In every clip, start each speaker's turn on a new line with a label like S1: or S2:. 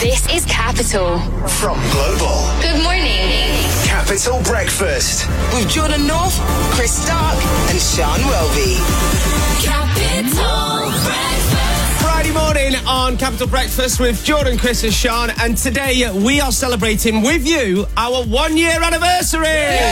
S1: This is Capital.
S2: From Global.
S1: Good morning.
S2: Capital Breakfast.
S3: With Jordan North, Chris Stark, and Sean Welby.
S4: Capital Breakfast.
S5: Friday morning on Capital Breakfast with Jordan, Chris and Sean. And today we are celebrating with you our 1 year anniversary.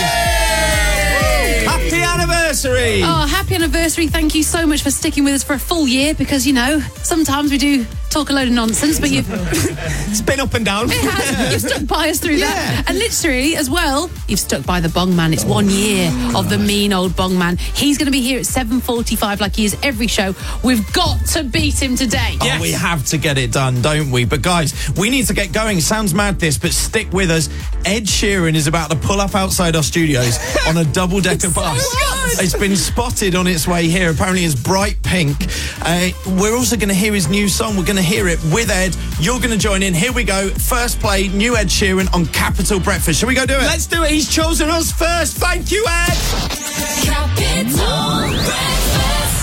S5: Yay! Happy anniversary.
S6: Oh, happy anniversary. Thank you so much for sticking with us for a full year because, you know, sometimes we do talk a load of nonsense, but you've...
S5: It's been up and down.
S6: It has. You've stuck by us through that. And literally, as well, you've stuck by the Bong Man. It's 1 year of the mean old Bong Man. He's going to be here at 7:45 like he is every show. We've got to beat him today.
S7: Yes. Oh, we have to get it done, don't we? But guys, we need to get going. Sounds mad this, but stick with us. Ed Sheeran is about to pull up outside our studios on a double-decker bus. It's been spotted on its way here. Apparently it's bright pink. We're also going to hear his new song. We're going to hear it with Ed. You're going to join in. Here we go. First play, new Ed Sheeran on Capital Breakfast. Shall we go do it?
S5: Let's do it. He's chosen us first. Thank you, Ed.
S4: Capital Breakfast.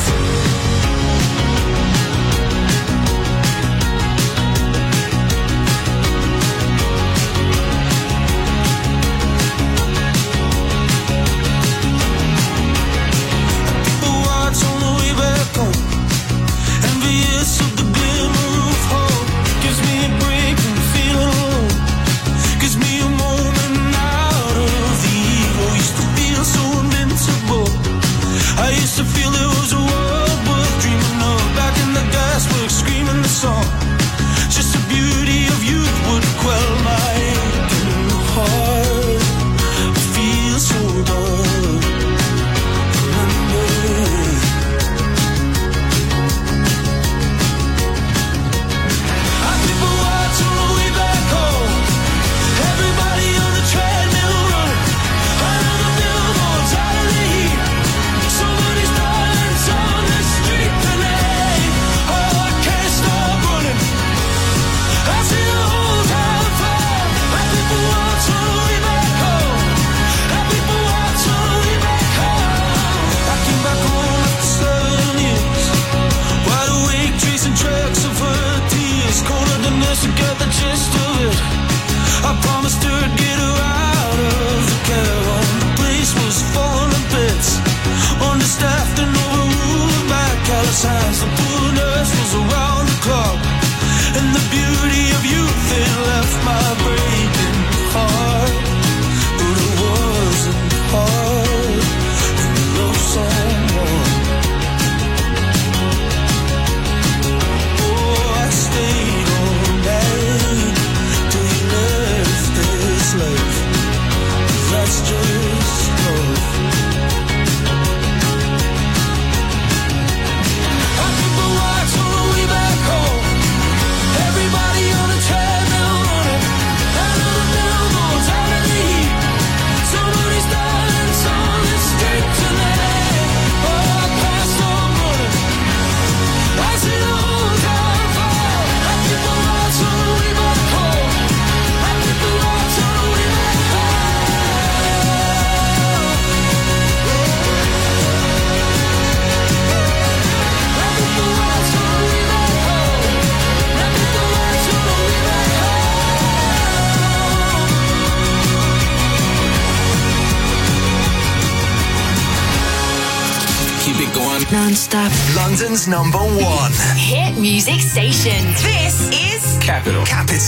S6: Non-stop.
S2: London's #1
S1: Hit music station.
S3: This is
S2: Capital.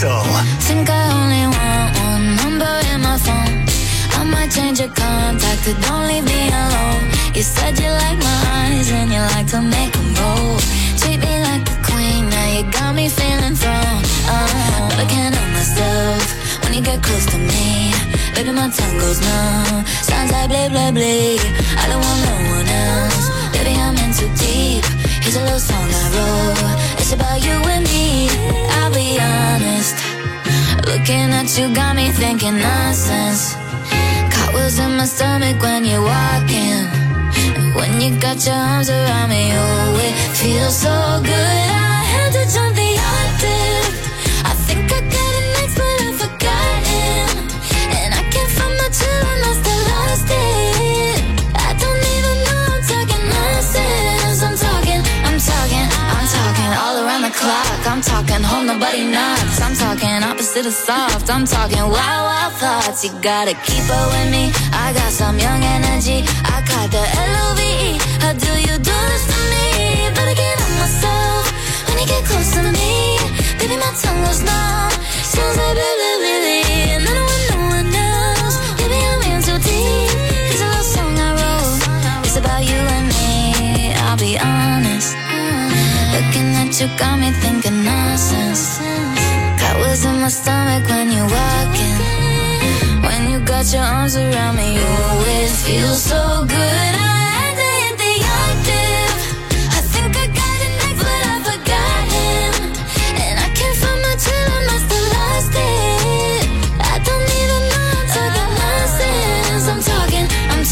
S4: Think I only want one number in my phone. I might change your contact, but don't leave me alone. You said you like my eyes and you like to make them roll. Treat me like a queen, now you got me feeling thrown. But I can't help myself when you get close to me. Baby, my tongue goes numb. Sounds like blah, blah, blah. I don't want no one else. Baby, I'm in too deep. Here's a little song I wrote. It's about you and me. I'll be honest. Looking at you got me thinking nonsense. Cartwheels in my stomach when you're walking. And when you got your arms around me, oh, it feels so good. I had to jump the octave. I think I got it next, but I've forgotten. And I can't find my chill and I still lost it. I don't even know I'm talking nonsense. I'm talking all around the clock. I'm talking home, nobody knocks. I'm talking to the soft. I'm talking wild, wild thoughts. You gotta keep up with me. I got some young energy. I caught the LOVE. How do you do this to me? Better get on myself when you get close to me. Baby, my tongue goes numb. Sounds like baby, and I don't want no one else. Baby, I'm in too deep. It's a love song I wrote. It's about you and me. I'll be honest. Looking at you got me thinking nonsense. Got wheels in my stomach when you're walking. When you got your arms around me, you always feel so good. I had to hit the octave. I think I got it next, but I forgot him. And I can't find my trail, I must have lost it. I don't even know I'm talking nonsense. I'm talking.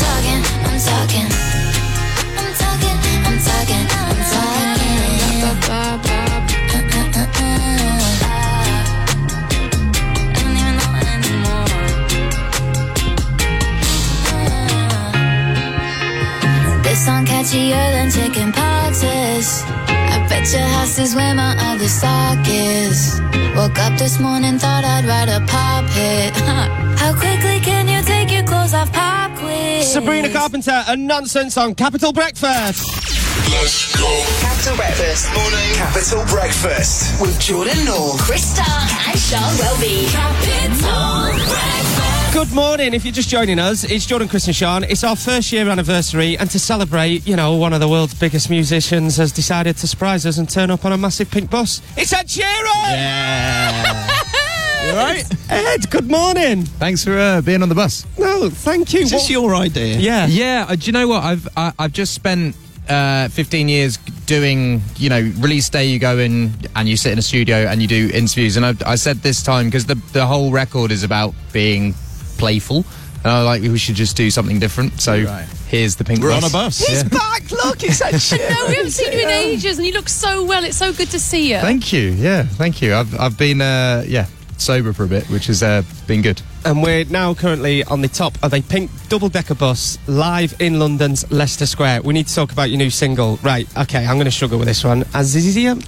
S4: This song catchier than chicken pox is. I bet your house is where my other sock is. Woke up this morning, thought I'd write a pop hit. How quickly can you take your clothes off, pop quiz?
S5: Sabrina Carpenter and Nonsense on Capital Breakfast.
S2: Let's go.
S3: Capital Breakfast.
S2: Morning. Capital Breakfast with Jordan North.
S1: Chris Stark and Sean Welby. Capital Breakfast.
S5: Good morning. If you're just joining us, it's Jordan, Chris and Sean. It's our first year anniversary, and to celebrate, you know, one of the world's biggest musicians has decided to surprise us and turn up on a massive pink bus. It's Ed Sheeran!
S7: Yeah. You all right?
S5: Ed, good morning.
S8: Thanks for being on the bus.
S5: No, thank you.
S7: Is this your idea?
S5: Yeah.
S8: Yeah, do you know what? I've just spent 15 years doing, you know, release day, you go in and you sit in a studio and you do interviews. And I said this time, because the whole record is about being playful, and I like we should just do something different. So here's the pink
S7: We're
S8: bus.
S7: on a bus.
S5: He's back. Look, it's Ed Sheeran.
S6: No, we haven't seen you in ages, and you look so well. It's so good to see you.
S8: Thank you. Yeah, thank you. I've been sober for a bit, which has been good.
S5: And we're now currently on the top of a pink double-decker bus live in London's Leicester Square. We need to talk about your new single. Right, okay, I'm going to struggle with this one. Azizam.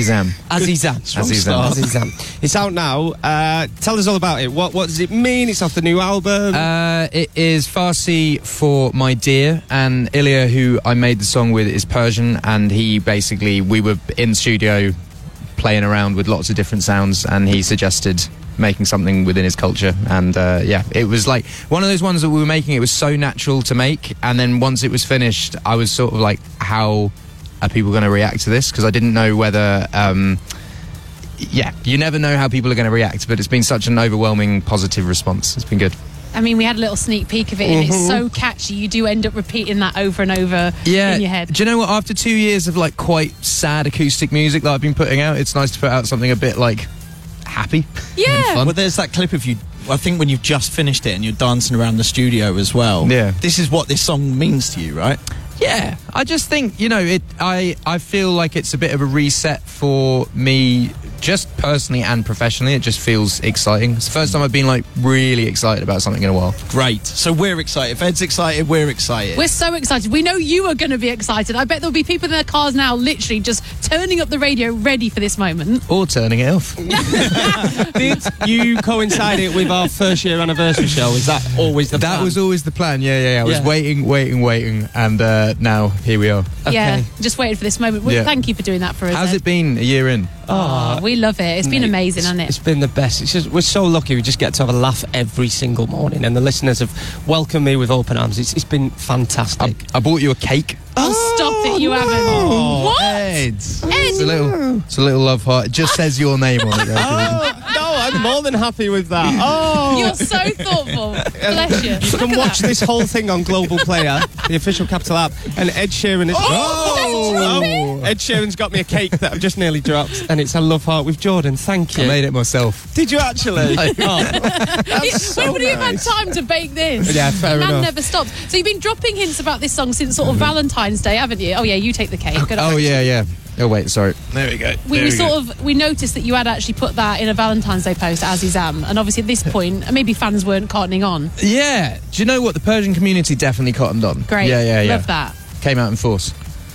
S5: It's out now. Tell us all about it. What does it mean? It's off the new album.
S8: It is Farsi for my dear, and Ilya, who I made the song with, is Persian, and we were in the studio playing around with lots of different sounds, and he suggested making something within his culture. And it was like one of those ones that we were making. It was so natural to make, and then once it was finished, I was sort of like, how are people going to react to this? Because I didn't know whether you never know how people are going to react, but it's been such an overwhelming positive response. It's been good.
S6: I mean, we had a little sneak peek of it, and it's so catchy. You do end up repeating that over and over in your head.
S8: Do you know what? After 2 years of like quite sad acoustic music that I've been putting out, it's nice to put out something a bit like happy.
S6: Yeah.
S7: Well, there's that clip of you, I think, when you've just finished it and you're dancing around the studio as well.
S8: Yeah.
S7: This is what this song means to you, right?
S8: Yeah, I just think, you know, I feel like it's a bit of a reset for me, just personally and professionally. It just feels exciting. It's the first time I've been like really excited about something in a while.
S7: Great. So we're excited. If Ed's excited, we're excited.
S6: We're so excited. We know you are going to be excited. I bet there'll be people in their cars now literally just turning up the radio ready for this moment.
S8: Or turning it off.
S5: Did you coincide it with our first year anniversary show? Is that always the plan?
S8: That was always the plan, yeah. I was waiting, and now here we are.
S6: Yeah, just waiting for this moment. Well,
S8: Yeah.
S6: thank you for doing that for us.
S8: How's
S6: Ed.
S8: it been a year in?
S6: Oh, we love it. It's been amazing, hasn't
S5: It's
S6: it?
S5: been the best. It's just, we're so lucky. We just get to have a laugh every single morning, and the listeners have welcomed me with open arms. It's been fantastic.
S8: I bought you a cake.
S6: Oh, stop it, you haven't. What?
S8: Ed. It's a little love heart. It just says your name on it. Though.
S5: No, I'm more than happy with that. Oh,
S6: You're so thoughtful. Bless you.
S5: you can watch this whole thing on Global Player, the official Capital app, and Ed Sheeran is. Ed Sheeran's got me a cake that I've just nearly dropped, and it's a love heart with Jordan. Thank you.
S8: I made it myself.
S5: Did you actually? That's so
S6: When would you have had
S5: nice.
S6: time to bake this?
S5: Yeah, fair
S6: Man
S5: enough.
S6: never stops. So you've been dropping hints about this song since sort of Valentine's Day, haven't you? Oh yeah, you take the cake. Good
S8: Oh
S6: on.
S8: yeah. Oh wait, sorry. There we go.
S6: We noticed that you had actually put that in a Valentine's Day post, Azizam, and obviously at this point, maybe fans weren't cottoning on.
S8: Yeah. Do you know what? The Persian community definitely cottoned on.
S6: Great.
S8: Yeah.
S6: Love that.
S8: Came out in force.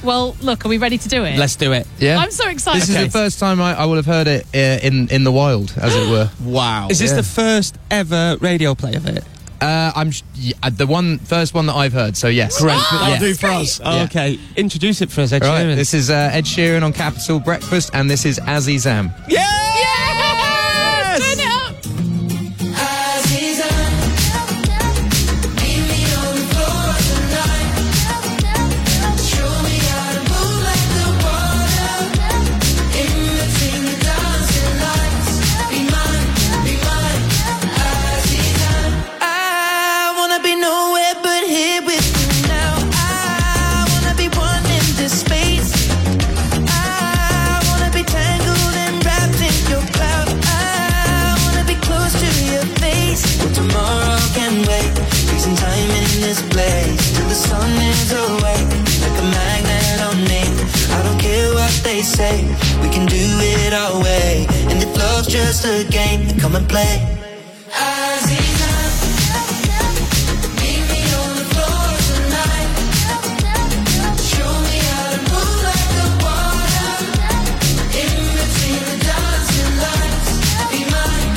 S6: Well, look, are we ready to do it?
S5: Let's do it.
S8: Yeah.
S6: I'm so excited.
S8: This is the first time I will have heard it in the wild, as it were.
S7: Wow.
S5: Is this the first ever radio play of it?
S8: The first one that I've heard. So yes,
S5: Great.
S7: That'll do for us.
S5: Oh, okay. Introduce it for us, Ed
S8: Right,
S5: Sheeran.
S8: this is Ed Sheeran on Capital Breakfast, and this is Azizam.
S5: Yes!
S6: Turn it up.
S9: Say we can do it our way, and if love's just a game, then come and play. Meet me on the floor tonight. Show me how to move like the water. In between the dancing lights. Be mine,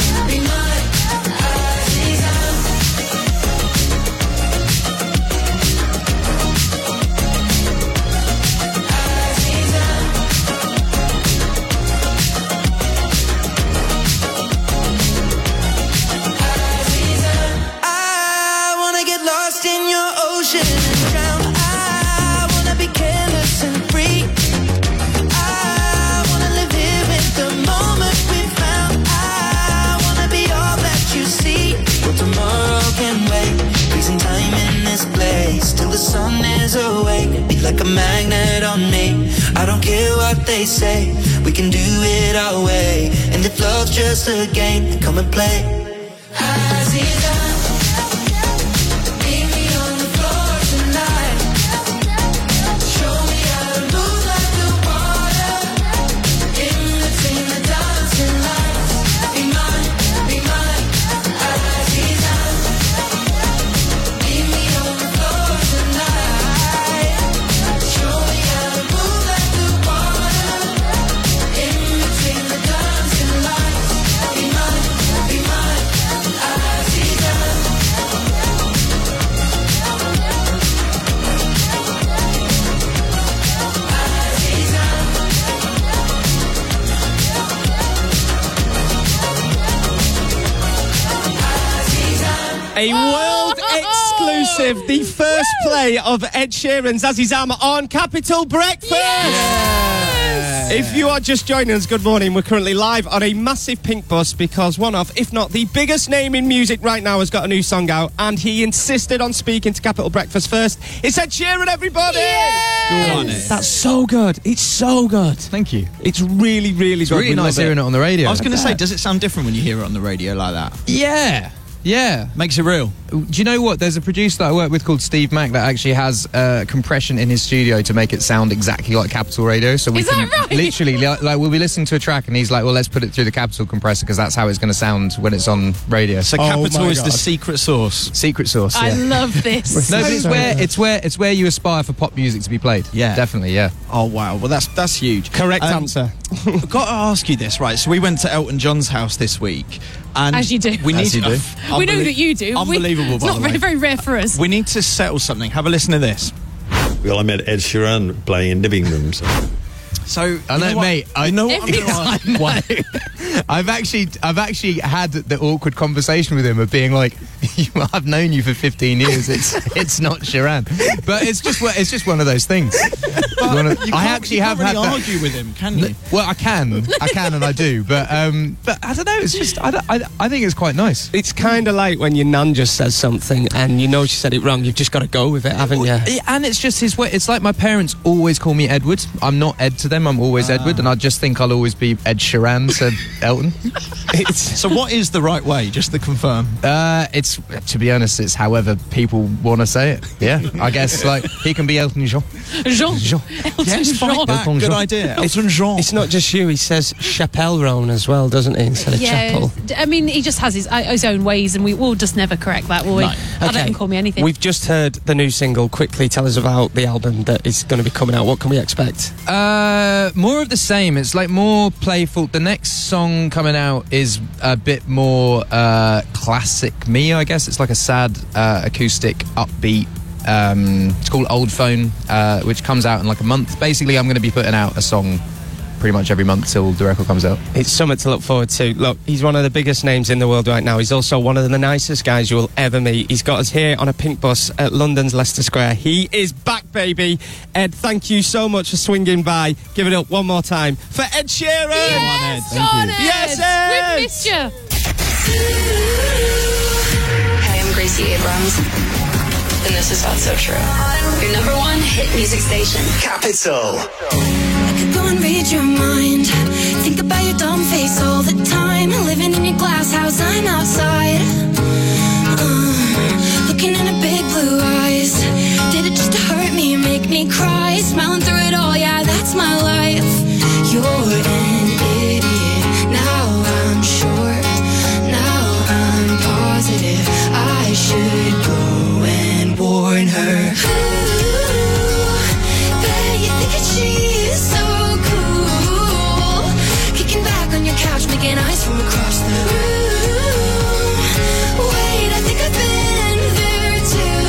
S9: like a magnet on me. I don't care what they say, we can do it our way. And if love's just a game, then come and play.
S5: A world exclusive, the first play of Ed Sheeran's Azizam on Capital Breakfast. Yes! If you are just joining us, good morning. We're currently live on a massive pink bus because one of, if not the biggest name in music right now, has got a new song out, and he insisted on speaking to Capital Breakfast first. It's Ed Sheeran, everybody!
S6: Yes!
S7: Go on, Ed.
S5: That's so good. It's so good.
S8: Thank you.
S5: It's really, really
S8: It's
S5: good.
S8: really
S5: We
S8: nice
S5: love
S8: hearing it on the radio.
S7: I was going to say, does it sound different when you hear it on the radio like that?
S8: Yeah.
S7: Makes it real.
S8: Do you know what? There's a producer that I work with called Steve Mack that actually has compression in his studio to make it sound exactly like Capital Radio. So we
S6: Is that
S8: can
S6: right?
S8: literally, like, we'll be listening to a track and he's like, well, let's put it through the Capital compressor because that's how it's going to sound when it's on radio.
S7: So Capital is the secret sauce.
S8: Secret sauce.
S6: I
S8: Yeah.
S6: love this.
S8: No, but it's where you aspire for pop music to be played.
S7: Yeah.
S8: Definitely. Yeah.
S7: Oh wow, well that's huge.
S5: Correct answer.
S7: I've got to ask you this, right? So we went to Elton John's house this week, and
S6: As you do.
S7: We need
S8: As you
S7: to.
S8: do.
S6: We know that you do.
S7: Unbelievable.
S6: It's
S7: by
S6: not
S7: the
S6: very,
S7: way.
S6: very rare for us.
S7: We need to settle something. Have a listen to this.
S10: Well, I met Ed Sheeran playing in living rooms.
S7: So
S8: I know, mate. I
S7: know what I'm
S6: Every
S7: gonna ask.
S8: I know. I've actually had the awkward conversation with him of being like, I've known you for 15 years. It's not Sheeran, but it's just one of those things. I actually have had that.
S7: argue with him, can you?
S8: Well, I can, and I do, but I don't know. It's just I think it's quite nice.
S5: It's kind of like when your nan just says something and you know she said it wrong. You've just got to go with it, haven't you?
S8: And it's just his way. It's like my parents always call me Edward. I'm not Ed to them. same. I'm always Edward, and I just think I'll always be Ed Sheeran, said Elton.
S7: So what is the right way, just to confirm?
S8: It's, to be honest, it's however people want to say it. Yeah, I guess, like, he can be Elton John.
S6: Jean.
S8: Elton
S7: Yes, fight back.
S8: Elton
S7: Good
S8: John.
S7: idea. Elton John.
S5: It's not just you. He says Chapelle Roan as well, doesn't he? Instead of chapel.
S6: I mean, he just has his own ways, and we'll just never correct that, will we?
S7: No.
S6: I don't let him call me anything.
S5: We've just heard the new single. Quickly tell us about the album that is going to be coming out. What can we expect?
S8: More of the same. It's like more playful. The next song coming out is a bit more classic me, I guess. It's like a sad acoustic upbeat. It's called Old Phone, which comes out in like a month. Basically, I'm going to be putting out a song pretty much every month till the record comes out.
S5: It's something to look forward to. Look, he's one of the biggest names in the world right now. He's also one of the nicest guys you'll ever meet. He's got us here on a pink bus at London's Leicester Square. He is back, baby. Ed, thank you so much for swinging by. Give it up one more time for Ed Sheeran.
S6: Yes, John, Ed.
S5: Yes, Ed.
S6: We've missed you.
S11: Hey, I'm Gracie Abrams, and this is That's So True. Your number one hit music station.
S2: Capital.
S4: I could go and read your mind. Think about your dumb face all the time. Living in your glass house, I'm outside. Looking into big blue eyes. Did it just to hurt me, make me cry? Smiling through it all, yeah, that's my life. You're an idiot. Now I'm sure. Now I'm positive. I should go and warn her. You think that she is so cool, kicking back on your couch, making eyes from across the room. Wait, I think I've been there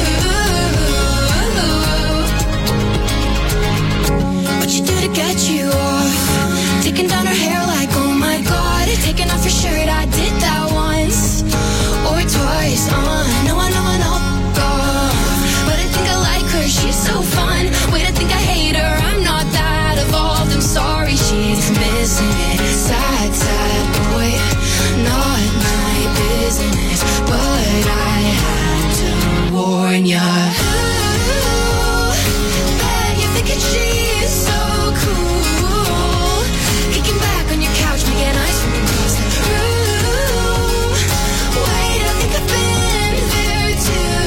S4: too. What you do to get you off? Taking down her hair like, oh my god. Taking off your shirt, I did that once or twice. I know, but I think I like her, she's so fun. Wait, I think I hate her, I'm not that evolved. I'm sorry, she's missing it. Sad, sad boy, not my business, but I had to warn ya. Ooh, bet you're thinking she's so cool, kicking back on your couch, making eyes from across the room. Wait, I think I've been there too.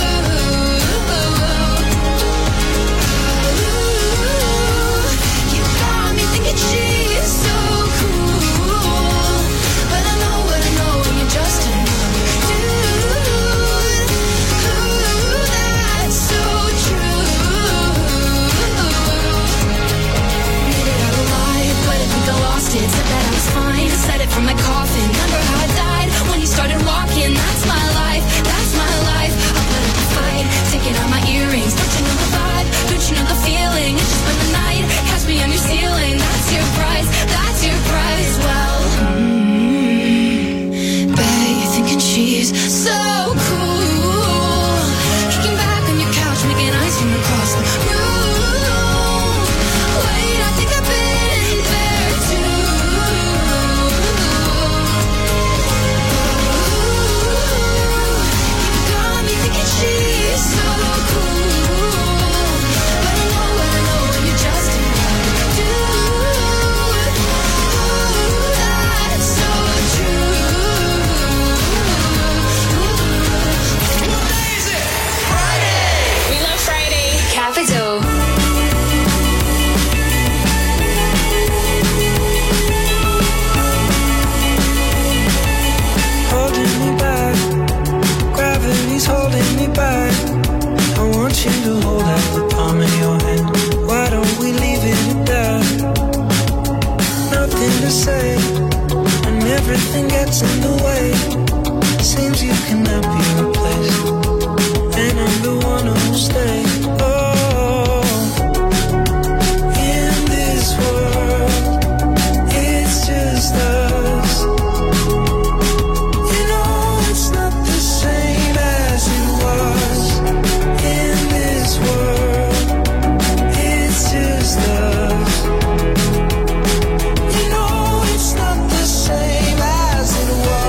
S4: You got me thinking she's so cool, but I know what I know, and you're just another dude. Ooh, that's so true. Made it out alive, but I think I lost it. Said that I was fine, said it from my coffin. Remember how I died when you started walking? That's my life, that's my life. I'll put up a fight, taking out my earrings. Don't you know the vibe? Don't you know the feeling? It's just been the night, catch me on your ceiling. That's your price, that's your price. Well, bet you're thinking she's so cool, kicking back on your couch, making eyes from across the room. Wait, I think I've been there too. You got me thinking she's so cool, but I know what I know, and you're just another dude. Ooh, that's so true.
S11: We love Friday.
S1: Capital.
S9: Holding me back, gravity's holding me back. I want you to hold out the palm of your hand. Why don't we leave it at that? Nothing to say, and everything gets in the way. Seems you cannot be replaced, and I'm the one who'll stay. Oh, in this world, it's just us. You know it's not the same as it was. In this world, it's just us. You know it's not the same as it was.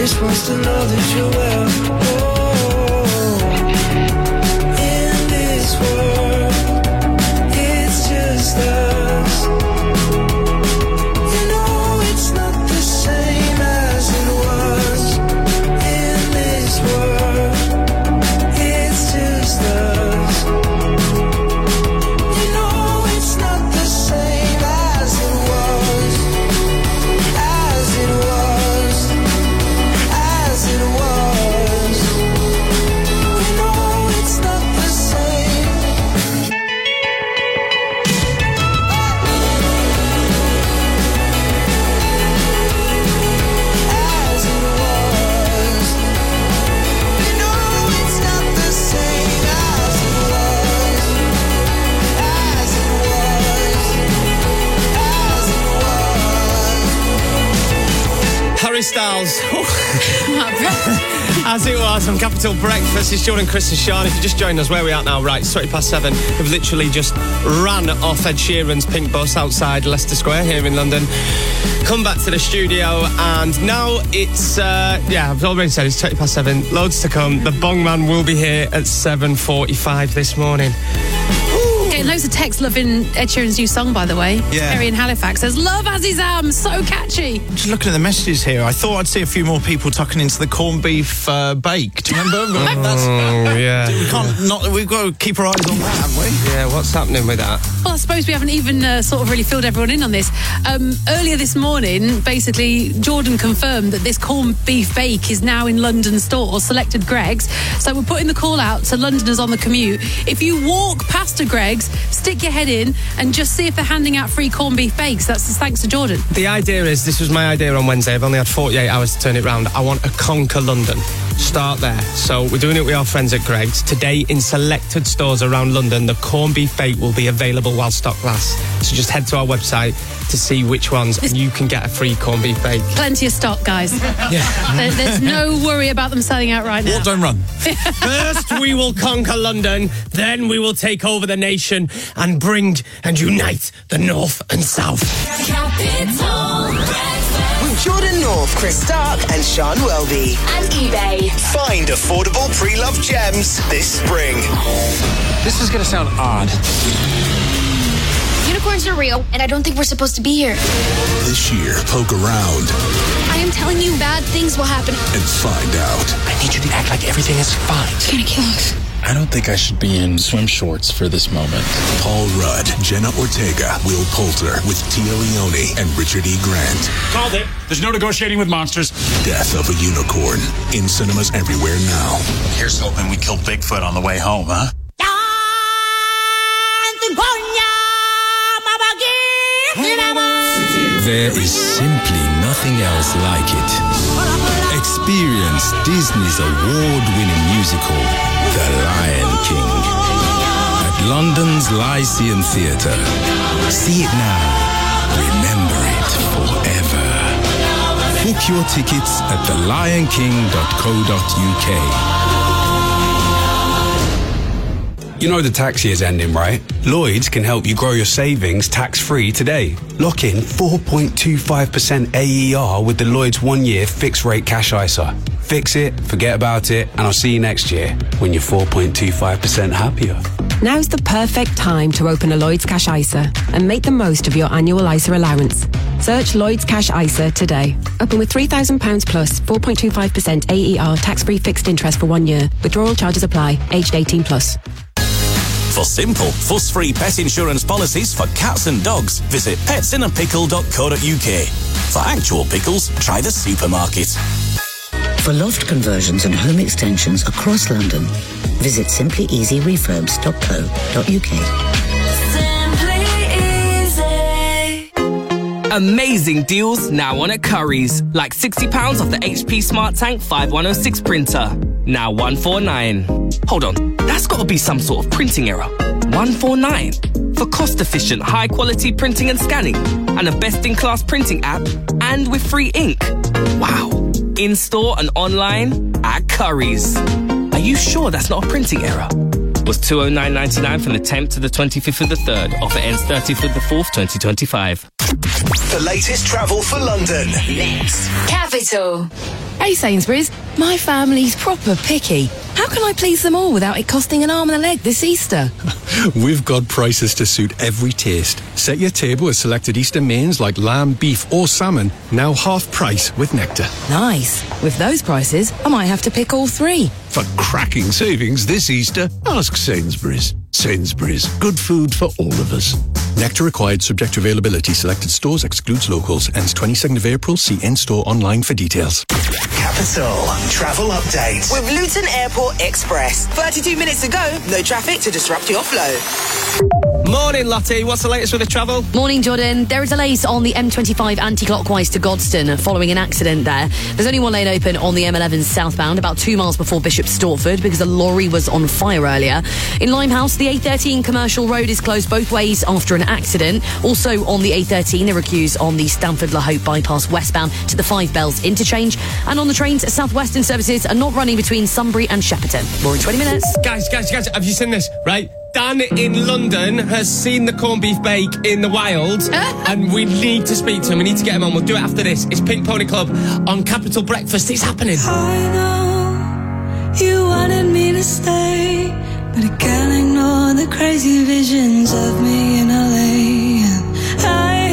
S9: just wants to know that you're well. In this world, it's just us. You know it's not the same as it was. In this world, it's just us. You know it's not the same as it was. As it was. As it was. You know it's not the same. As it was. You know it's not the same as it was. As it was. As it was.
S5: Harry Styles. As it was on Capital Breakfast, it's Jordan, Chris and Sean. If you just joined us, where we are now, right, it's 7:20. We've literally just ran off Ed Sheeran's pink bus outside Leicester Square here in London. Come back to the studio, and now it's, I've already said it's 7:20. Loads to come. The Bong Man will be here at 7:45 this morning.
S6: Getting loads of texts loving Ed Sheeran's new song, by the way.
S7: Yeah.
S6: Terry in Halifax says, love Azizam, so catchy.
S7: Just looking at the messages here, I thought I'd see a few more people tucking into the corned beef bake. Do you remember?
S5: Yeah.
S7: We've got to keep our eyes on that, haven't we?
S5: Yeah, what's happening with that?
S6: Well, I suppose we haven't even sort of really filled everyone in on this. Earlier this morning, basically, Jordan confirmed that this corned beef bake is now in London stores, selected Greggs. So we're putting the call out to Londoners on the commute. If you walk past a Greggs, stick your head in and just see if they're handing out free corned beef bakes. That's thanks to Jordan.
S5: The idea is, this was my idea on Wednesday, I've only had 48 hours to turn it round. I want to conquer London. Start there. So we're doing it with our friends at Greggs. Today, in selected stores around London, the corned beef bake will be available while stock lasts. So just head to our website to see which ones, and you can get a free corned beef bake.
S6: Plenty of stock, guys.
S5: Yeah.
S6: There's no worry about them selling out right now.
S7: Walk, don't run.
S5: First, we will conquer London, then we will take over the nation and bring and unite the North and South.
S1: Capital Breakfast.
S3: With Jordan North, Chris Stark and Sean Welby.
S1: And eBay.
S2: Find affordable pre-loved gems this spring.
S12: This is gonna sound odd.
S13: Unicorns are real, and I don't think we're supposed to be here.
S14: This year, poke around
S13: I am telling you, bad things will happen.
S14: and find out.
S12: I need you to act like everything is fine.
S13: It's gonna kill us.
S15: I don't think I should be in swim shorts for this moment.
S14: Paul Rudd, Jenna Ortega, Will Poulter with Tia Leone and Richard E. Grant.
S16: Called it. There's no negotiating with monsters.
S14: Death of a Unicorn. In cinemas everywhere now.
S16: Here's hoping we killed Bigfoot on the way home, huh?
S17: There is simply nothing else like it. Experience Disney's award-winning musical, The Lion King, at London's Lyceum Theatre. See it now. Remember it forever. Book your tickets at thelionking.co.uk.
S18: You know the tax year's ending, right? Lloyds can help you grow your savings tax-free today. Lock in 4.25% AER with the Lloyds 1-year fixed-rate cash ISA. Fix it, forget about it, and I'll see you next year when you're 4.25% happier.
S19: Now's the perfect time to open a Lloyds Cash ISA and make the most of your annual ISA allowance. Search Lloyds Cash ISA today. Open with £3,000 plus 4.25% AER tax-free fixed interest for 1 year. Withdrawal charges apply. Aged 18 plus.
S20: For simple, fuss-free pet insurance policies for cats and dogs, visit petsinnapickle.co.uk. For actual pickles, try the supermarket.
S21: For loft conversions and home extensions across London, visit simplyeasyrefurbs.co.uk.
S22: Amazing deals now on at Currys. Like £60 off the HP Smart Tank 5106 printer. Now £149. Hold on, that's got to be some sort of printing error. £149 for cost-efficient, high-quality printing and scanning, and a best-in-class printing app, and with free ink. Wow! In-store and online at Currys. Are you sure that's not a printing error? Was £209.99 from the 10th to the 25th of the 3rd. Offer ends 30th of the 4th, 2025.
S2: The latest travel for London.
S1: Next. Capital.
S8: Hey Sainsbury's, my family's proper picky. How can I please them all without it costing an arm and a leg this Easter?
S12: We've got prices to suit every taste. Set your table with selected Easter mains like lamb, beef or salmon, now half price with Nectar.
S8: Nice. With those prices, I might have to pick all three.
S10: For cracking savings this Easter, ask Sainsbury's. Sainsbury's, good food for all of us.
S12: Nectar required, subject to availability. Selected stores, excludes locals. Ends 22nd of April. See in-store online for details.
S2: Capital Travel Update.
S3: With Luton Airport Express. 32 minutes to go, no traffic to disrupt your flow.
S5: Morning, Lottie. What's the latest with the travel?
S23: Morning, Jordan. There are delays on the M25 anti-clockwise to Godstone following an accident there. There's only one lane open on the M11 southbound, about 2 miles before Bishop Stortford, because a lorry was on fire earlier. In Limehouse, the A13 Commercial Road is closed both ways after an accident. Also on the A13, there are queues on the Stamford La Hope bypass westbound to the Five Bells interchange. And on the trains, South Western services are not running between Sunbury and Shepperton. More in 20 minutes.
S5: Guys, have you seen this? Right? Dan in London has seen the corned beef bake in the wild, and we need to speak to him. We need to get him on. We'll do it after this. It's Pink Pony Club on Capital Breakfast. It's happening.
S9: I know you wanted me to stay, but I can't ignore the crazy visions of me in LA. And I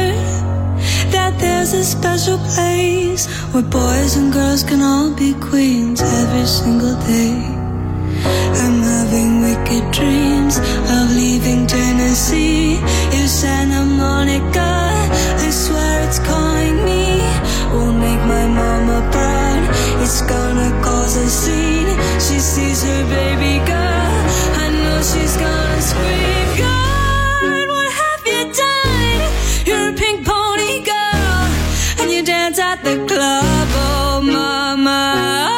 S9: heard that there's a special place where boys and girls can all be queens every single day. I'm having wicked dreams of leaving Tennessee. If Santa Monica, I swear it's calling me. We'll make my mama proud. It's gonna cause a scene. She sees her baby girl. I know she's gonna scream. God, what have you done? You're a pink pony girl, and you dance at the club. Oh, mama,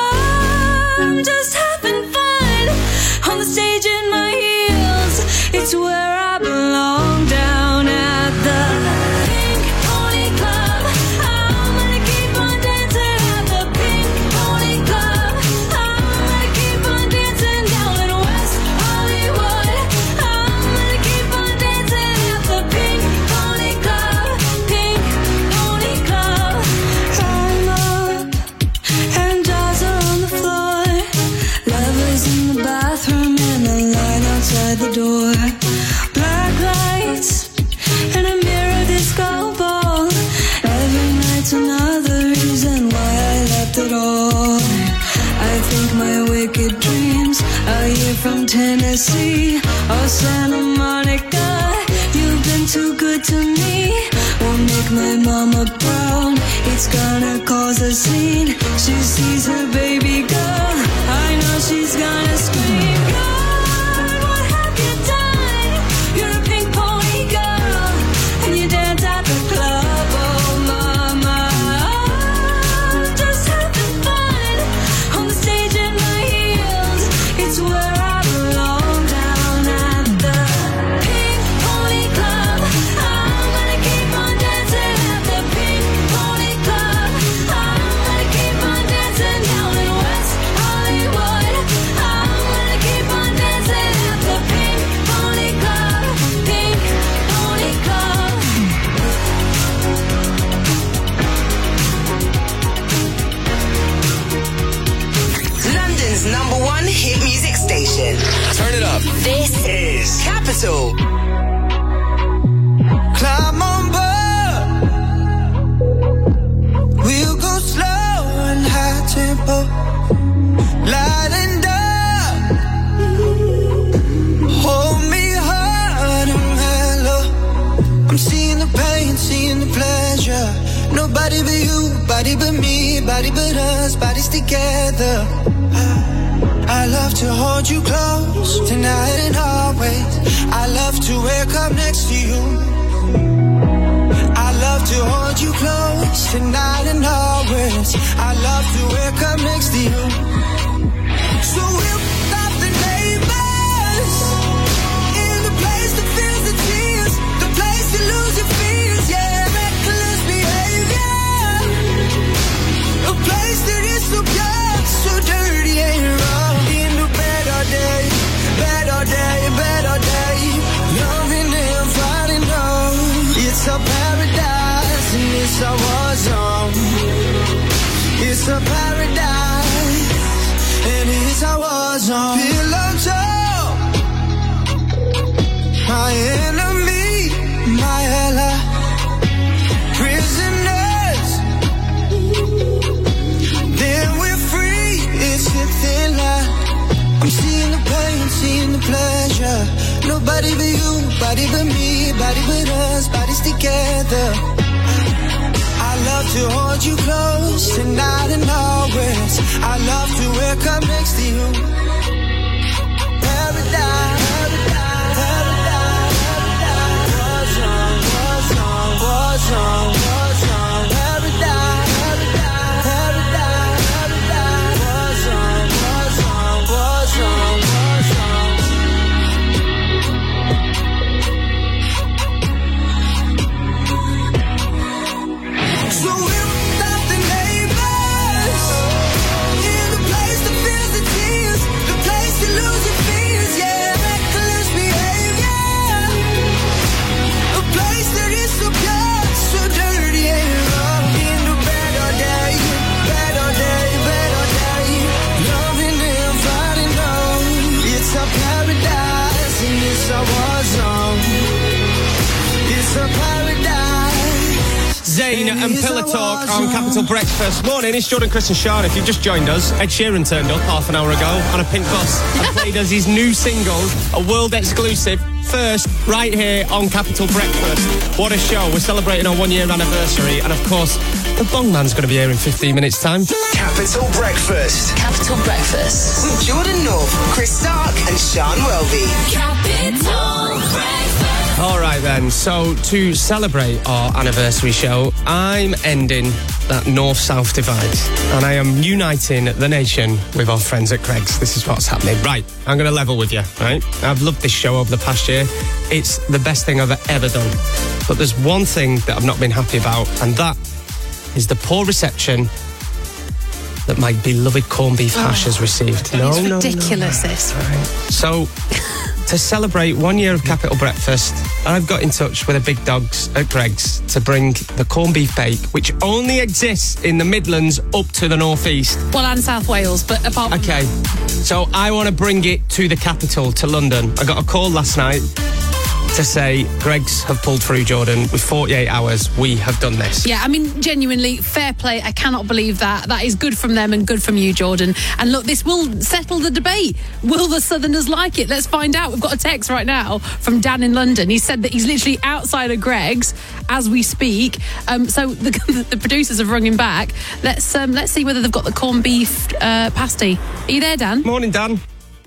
S9: I'm just having fun. On the stage in my heels, it's where I belong, down at the Pink Pony Club. I'm gonna keep on dancing at the Pink Pony Club. I'm gonna keep on dancing down in West Hollywood. I'm gonna keep on dancing at the Pink Pony Club. Pink Pony Club. I'm up and jaws are on the floor. Lovers in the bathroom and the light outside the door. Black lights and a mirror disco ball. Every night's another reason why I left it all. I think my wicked dreams are here from Tennessee or Santa Monica. You've been too good to me. Won't make my mama proud. It's gonna cause a scene. She sees her baby girl. I know she's gonna scream. God, what have you done? You're a pink pony girl, and you dance at the club. Oh, mama, I'm just having fun. On the stage in my heels, it's where I belong, down at the Pink Pony Club. I'm gonna keep on dancing at the Pink Pony Club. I'm gonna keep on dancing down in West Hollywood. I'm gonna keep on dancing at the Pink Pony Club. Pink Pony Club.
S3: London's #1 hit music station.
S2: Turn it up.
S3: This is Capital.
S9: Climb on board. We'll go slow and high tempo. Light and dark. Hold me hard and mellow. I'm seeing the pain, seeing the pleasure. Nobody but you, body but me, body but us, bodies together. I love to hold you close tonight and always. I love to wake up next to you. I love to hold you close tonight and always. I love to wake up next to you. So we'll stop the neighbors in the place that feels the tears, the place to lose your fears, yeah, reckless behavior, a place that is so pure, so dirty and wrong. In the better day, better day, better day, loving and fighting on. It's a paradise and it's a war zone. It's a paradise. was on. Pillow talk. My enemy, my ally. Prisoners. Then we're free. It's a thin line. I'm seeing the pain, seeing the pleasure. Nobody but you, body but me, body but us, bodies together. I love to hold you close tonight and always. I love to wake up next to you. Paradise, paradise, paradise, paradise. Was on, was on, was on, was on. Paradise, paradise, paradise, paradise. Was on, was on, was on, was on. So we'll stop the neighbors in the place that feels the tears, the place to lose your fears, yeah, reckless behavior, a place that is so pure, so dirty and raw. In the better day, better day, better day, loving and fighting on. It's a paradise and it's a war zone. It's a paradise.
S5: Zayn and Pillar Talk on Capital Breakfast. Morning, it's Jordan, Chris and Sean. If you've just joined us, Ed Sheeran turned up half an hour ago on a pink bus and played us his new single, a world exclusive, first right here on Capital Breakfast. What a show. We're celebrating our 1 year anniversary, and of course, the Bong Man's going to be here in 15 minutes' time.
S2: Capital Breakfast.
S3: Capital Breakfast with Jordan North, Chris Stark and Sean Welby.
S1: Capital Breakfast.
S5: All right then, so to celebrate our anniversary show, I'm ending that north-south divide and I am uniting the nation with our friends at Greggs. This is what's happening. Right, I'm going to level with you, right? I've loved this show over the past year. It's the best thing I've ever done. But there's one thing that I've not been happy about, and that is the poor reception that my beloved corned beef hash has received.
S23: It's ridiculous, this.
S5: Right. So, to celebrate 1 year of Capital Breakfast, I've got in touch with the big dogs at Greggs to bring the corned beef bake, which only exists in the Midlands up to the northeast.
S23: Well, and South Wales, but apart from
S5: Okay, so I want to bring it to the capital, to London. I got a call last night to say Greggs have pulled through, Jordan. With 48 hours, we have done this.
S23: Yeah, I mean, genuinely, fair play. I cannot believe that. That is good from them and good from you, Jordan. And look, this will settle the debate. Will the Southerners like it? Let's find out. We've got a text right now from Dan in London. He said that he's literally outside of Greggs as we speak. So the producers have rung him back. Let's see whether they've got the corned beef pasty. Are you there, Dan?
S5: Morning, Dan.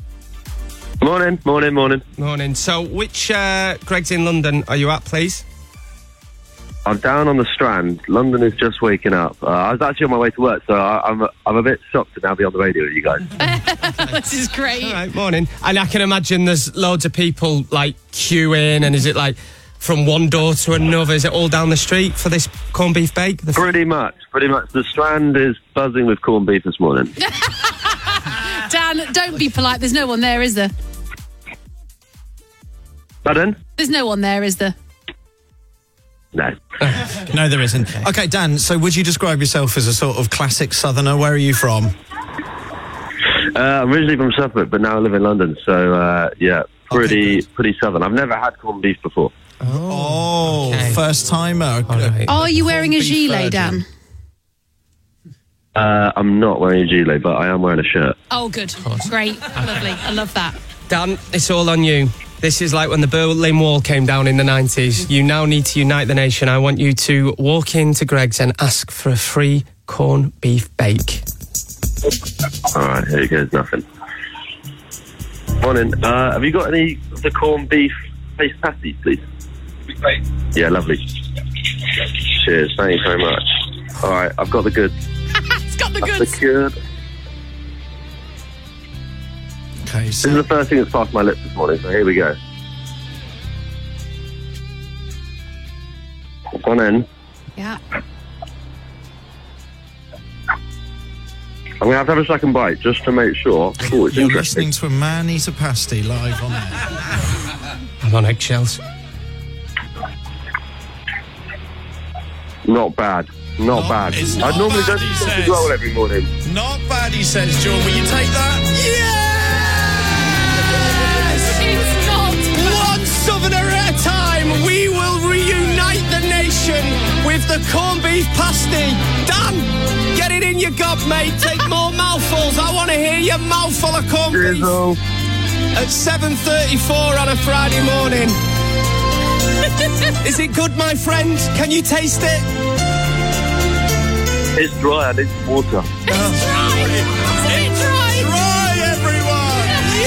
S5: Morning. So, which Greggs in London are you at, please?
S4: I'm down on the Strand. London is just waking up. I was actually on my way to work, so I'm a bit shocked to now be on the radio with you guys.
S23: This is great.
S5: All right, morning. And I can imagine there's loads of people, like, queuing, and is it, like, from one door to another? Is it all down the street for this corned beef bake?
S4: Pretty much. The Strand is buzzing with corned beef this morning.
S23: Dan, don't be polite. There's no one there, is there?
S4: Pardon?
S23: There's no one there, is there?
S4: No.
S7: No, there isn't. Okay, Dan, so would you describe yourself as a sort of classic Southerner? Where are you from?
S4: I'm originally from Suffolk, but now I live in London, so, yeah, pretty Southern. I've never had corned beef before.
S7: Okay. First timer. Right.
S23: Are you wearing a gilet, Dan?
S4: I'm not wearing a gilet, but I am wearing a shirt.
S23: Oh, good. Great. Lovely. I love that.
S5: Dan, it's all on you. This is like when the Berlin Wall came down in the 90s. You now need to unite the nation. I want you to walk into Greggs and ask for a free corned beef bake.
S4: All right, here goes nothing. Morning. Have you got any of the corned beef face pasties, please? Yeah, lovely. Cheers. Thank you very much. All right, I've got the goods.
S23: It's got the goods.
S4: That's the good.
S7: Okay, so
S4: this is the first thing that's passed my lips this morning, so here we go. Gone in.
S23: Yeah.
S4: I'm going to have a second bite just to make sure. Oh, it's
S7: you're
S4: interesting.
S7: listening to a man eat a pasty live on air.
S5: I'm on eggshells.
S4: Not bad. Not bad.
S7: Not
S4: I normally
S7: bad,
S4: don't
S7: he
S4: eat
S7: says.
S4: as well every morning.
S7: Not bad, he says, John. Will you take that? Yeah!
S5: the corned beef pasty. Dan, get it in your gob, mate. Take more mouthfuls. I want to hear your mouthful of corned beef. At 7:34 on a Friday morning. Is it good, my friend? Can you taste it?
S4: It's dry. I need some water.
S5: It's dry, everyone.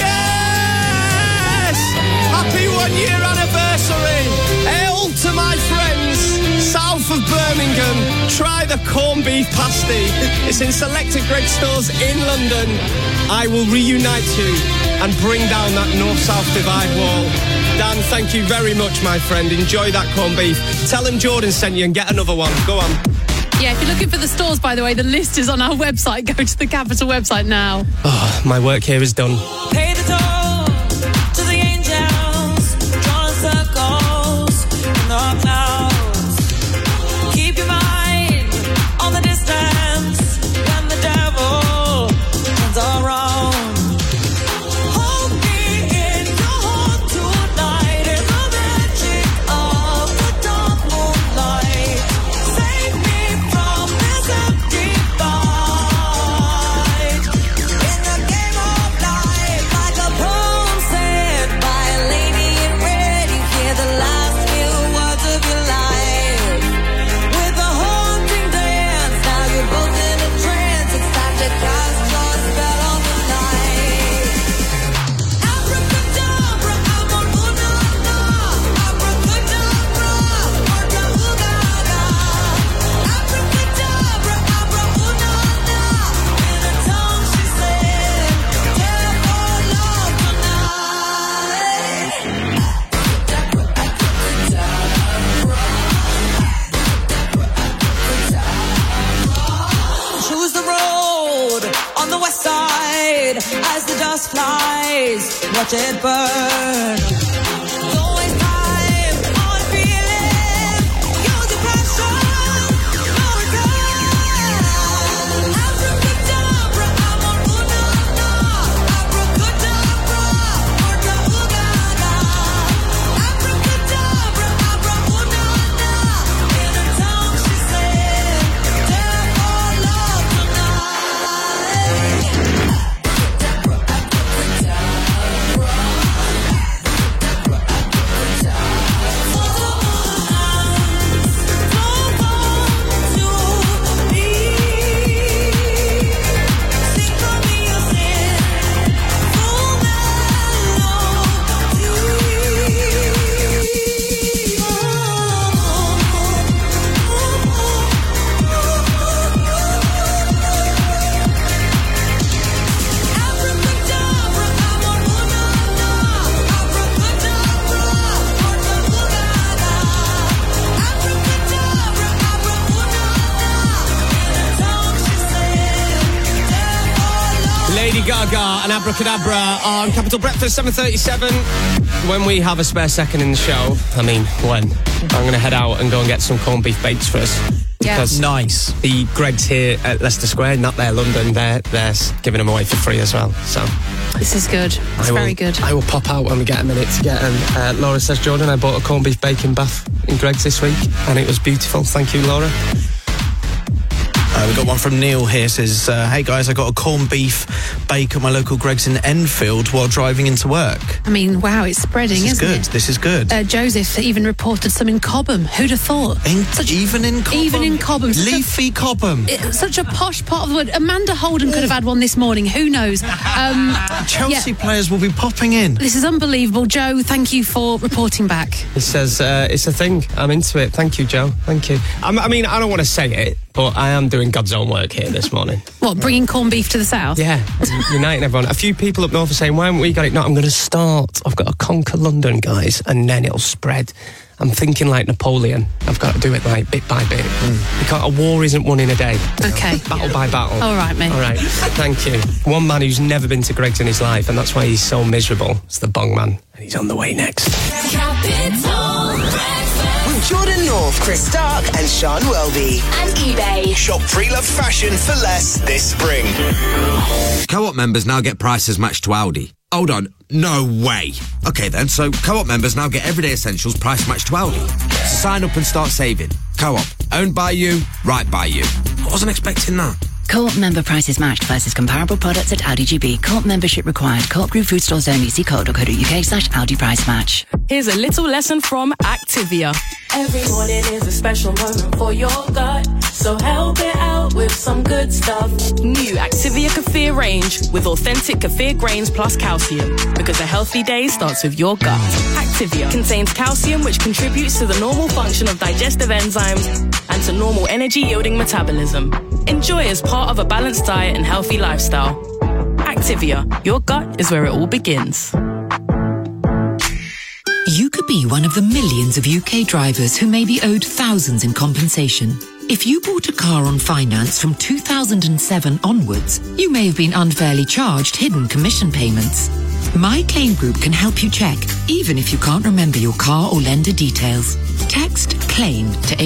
S5: Yes! Happy 1 year anniversary. Hail to my friends south of Birmingham. Try the corned beef pasty. It's in selected Greggs stores in London. I will reunite you and bring down that north-south divide wall. Dan, thank you very much, my friend. Enjoy that corned beef. Tell him Jordan sent you and get another one. Go on.
S6: Yeah, if you're looking for the stores, by the way, the list is on our website. Go to the Capital website now.
S5: Oh, my work here is done.
S9: Pay the toll to the angels, drawing circles in the clouds. Keep your mind on the distance when the devil turns around. Hold me in your heart tonight in the magic of the dark moonlight. Save me from this empty fight in the game of life, like a poem said by a lady in red. You hear the last few words of your life with a haunting dance. Now you're both in a trance. It's time to cast your spell on the night. Abracadabra, abracadabra, abracadabra, abracadabra, abracadabra, abracadabra. In a tongue she said, "Tell for love tonight." Choose the road on the west side as the dust flies. Watch it burn. Don't waste time on feeling. Use your passion. No return. Abracadabra, abracadabra, abracadabra, abracadabra, abracadabra, abracadabra. In a tongue she said, "Tell for love
S5: Lady Gaga and Abracadabra on Capital Breakfast, 7:37. When we have a spare second in the show, I mean, when? I'm going to head out and go and get some corned beef bakes for us.
S6: Yeah.
S5: Because
S7: nice.
S5: The Greggs here at Leicester Square, not there, London, they're giving them away for free as well. So
S6: This is good. It's very good.
S5: I will pop out when we get a minute to get them. Laura says, Jordan, I bought a corned beef bake in Bath in Greggs this week, and it was beautiful. Thank you, Laura.
S7: We got one from Neil here, says, hey guys, I got a corned beef bake at my local Greggs in Enfield while driving into work.
S6: I mean, wow, it's spreading, isn't it?
S7: This is good.
S6: Joseph even reported some in Cobham. Who'd have thought?
S7: Even in Cobham?
S6: Even in Cobham.
S7: Leafy Cobham.
S6: Such a posh part of the world. Amanda Holden could have had one this morning. Who knows?
S7: Chelsea players will be popping in.
S6: This is unbelievable. Joe, thank you for reporting back.
S5: He says, it's a thing. I'm into it. Thank you, Joe. Thank you. I mean, I don't want to say it, but I am doing God's own work here this morning.
S6: What, bringing corned beef to the south?
S5: Yeah, uniting everyone. A few people up north are saying, why haven't we got it? No, I'm going to start. I've got to conquer London, guys, and then it'll spread. I'm thinking like Napoleon. I've got to do it like bit by bit. Because a war isn't won in a day.
S6: Okay.
S5: Battle by battle.
S6: All right, mate.
S5: All right. Thank you. One man who's never been to Greggs in his life, and that's why he's so miserable. It's the Bong Man, and he's on the way next.
S3: With Jordan North, Chris Stark and Sean Welby.
S2: And eBay. Shop pre-loved fashion for less this spring.
S11: Co-op members now get prices matched to Aldi. Hold on, no way. Okay then, so Co-op members now get everyday essentials price matched to Aldi. So sign up and start saving. Co-op, Owned by you, right by you. I wasn't expecting that.
S21: Co-op member prices matched versus comparable products at Aldi GB. Co-op membership required. Co-op Group food stores only. See co.co.uk/Aldi price match.
S22: Here's a little lesson from Activia.
S9: Every morning is a special moment for your gut, so help it out with some good stuff.
S22: New Activia Kefir range with authentic kefir grains plus calcium, because a healthy day starts with your gut. Activia contains calcium, which contributes to the normal function of digestive enzymes and to normal energy-yielding metabolism. Enjoy as part of a balanced diet and healthy lifestyle. Activia, your gut is where it all begins.
S13: You could be one of the millions of UK drivers who may be owed thousands in compensation. If you bought a car on finance from 2007 onwards, you may have been unfairly charged hidden commission payments. My Claim Group can help you check, even if you can't remember your car or lender details. Text CLAIM to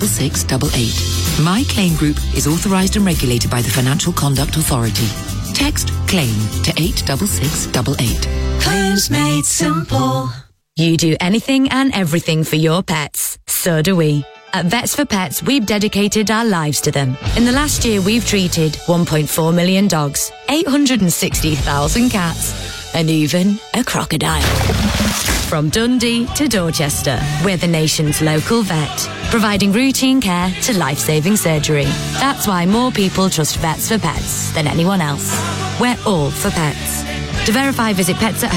S13: 86688. My Claim Group is authorised and regulated by the Financial Conduct Authority. Text CLAIM to 86688.
S1: Claims made simple.
S23: You do anything and everything for your pets. So do we. At Vets for Pets, we've dedicated our lives to them. In the last year, we've treated 1.4 million dogs, 860,000 cats, and even a crocodile. From Dundee to Dorchester, we're the nation's local vet, providing routine care to life-saving surgery. That's why more people trust Vets for Pets than anyone else. We're all for pets. To verify, visit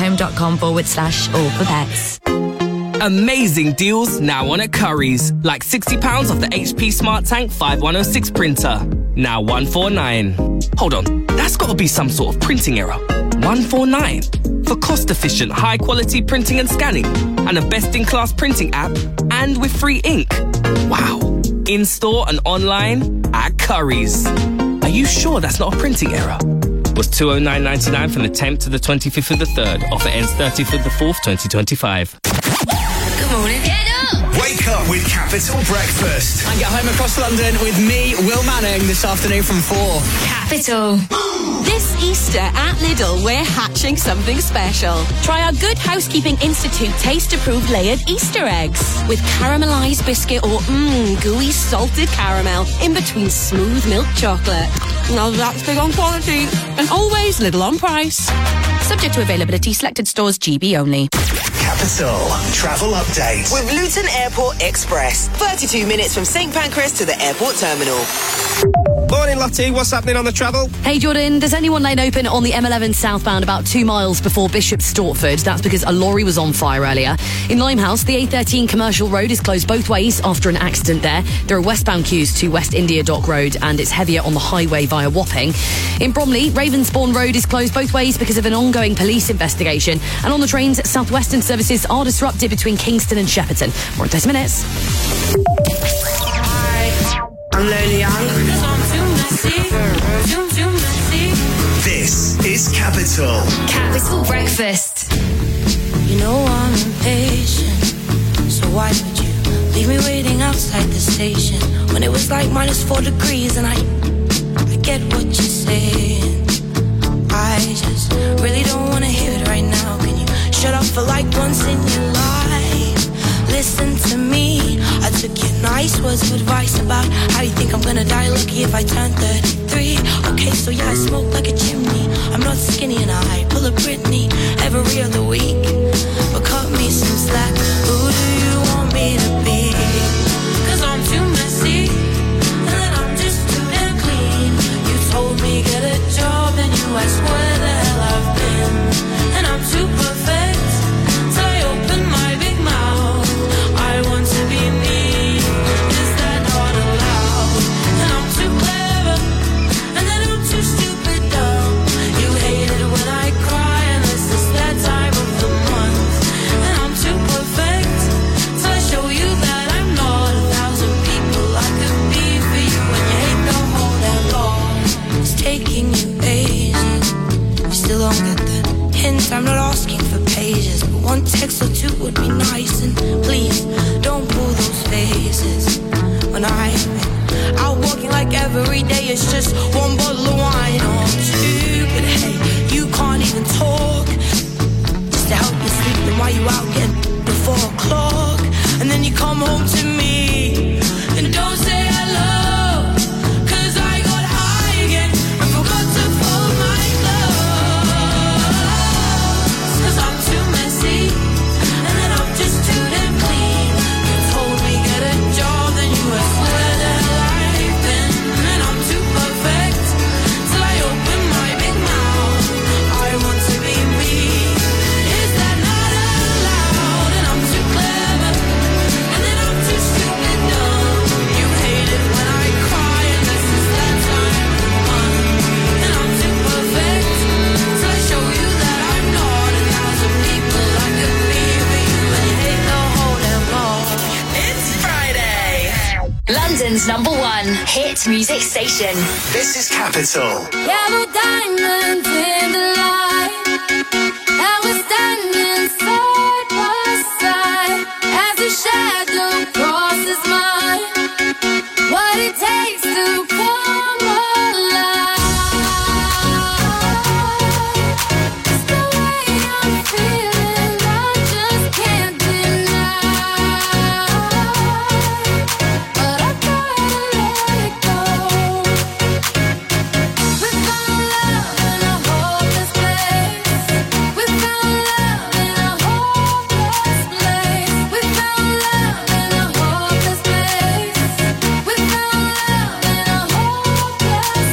S23: petsathome.com/all-for-pets.
S22: Amazing deals now on at Currys. Like £60 off the HP Smart Tank 5106 printer. Now $149. Hold on, that's got to be some sort of printing error. $149 for cost-efficient, high-quality printing and scanning, and a best-in-class printing app, and with free ink. Wow! In-store and online at Currys. Are you sure that's not a printing error? Was $209.99 from the 10th to the 25th of the 3rd. Offer ends 30th of the 4th, 2025.
S1: Good morning. Get up!
S2: Wake up with Capital Breakfast.
S14: And get home across London with me, Will Manning, this afternoon from 4.
S23: Capital.
S15: This Easter at Lidl, we're hatching something special. Try our Good Housekeeping Institute taste-approved layered Easter eggs with caramelised biscuit or gooey salted caramel in between smooth milk chocolate. Now that's big on quality and always Lidl on price. Subject to availability, selected stores, GB only.
S2: Capital Travel Update
S3: With Luton Airport Express. 32 minutes from St Pancras to the airport terminal.
S5: Morning, Lottie. What's happening on the travel?
S23: Hey, Jordan, there's only one lane open on the M11 southbound about 2 miles before Bishop Stortford. That's because a lorry was on fire earlier. In Limehouse, the A13 Commercial Road is closed both ways after an accident there. There are westbound queues to West India Dock Road, and it's heavier on the highway via Wapping. In Bromley, Ravensbourne Road is closed both ways because of an ongoing police investigation. And on the trains, Southwestern services are disrupted between Kingston and Shepperton. More in 30 minutes.
S9: I'm Lily Young.
S2: This is Capital.
S1: Capital Breakfast.
S24: You know I'm impatient, so why would you leave me waiting outside the station when it was like -4 degrees? And I get what you're saying. I just really don't want to hear it right now. Can you shut up for like once in your life? Listen to me. I took your nice words of advice about how you think I'm gonna die lucky if I turn 33. Okay, so yeah, I smoke like a chimney. I'm not skinny and I pull a Britney every other week. But cut me some slack. Who do you want me to be? 'Cause I'm too messy and then I'm just too damn clean. You told me get a job and you asked where the hell I've been. And I'm too perfect, so I open my big mouth. I want to be me. Is that not allowed? And I'm too clever, and then I'm too stupid dumb. You hate it when I cry, and this is that time of the month. And I'm too perfect, so I show you that I'm not 1,000 people I could be for you. When you hate the whole damn long, it's taking you ages. You still don't get the hint. I'm not asking for pages, but one text or two would be nice. And please don't pull those faces when I'm out walking like every day it's just one bottle of wine. Oh, I'm stupid. Hey, you can't even talk just to help you sleep. Then why you out getting before 4 o'clock? And then you come home to me and don't say
S1: Britain's #1 hit music station.
S2: This is Capital.
S24: Yellow diamonds in the light, and we're standing side by side as a shadow crosses mine. What it takes to come alive. It's the way I'm feeling, I just can't deny. But I gotta let it go. We found love in a hopeless place. We found love in a hopeless place. We found love in a hopeless place. We found love in a hopeless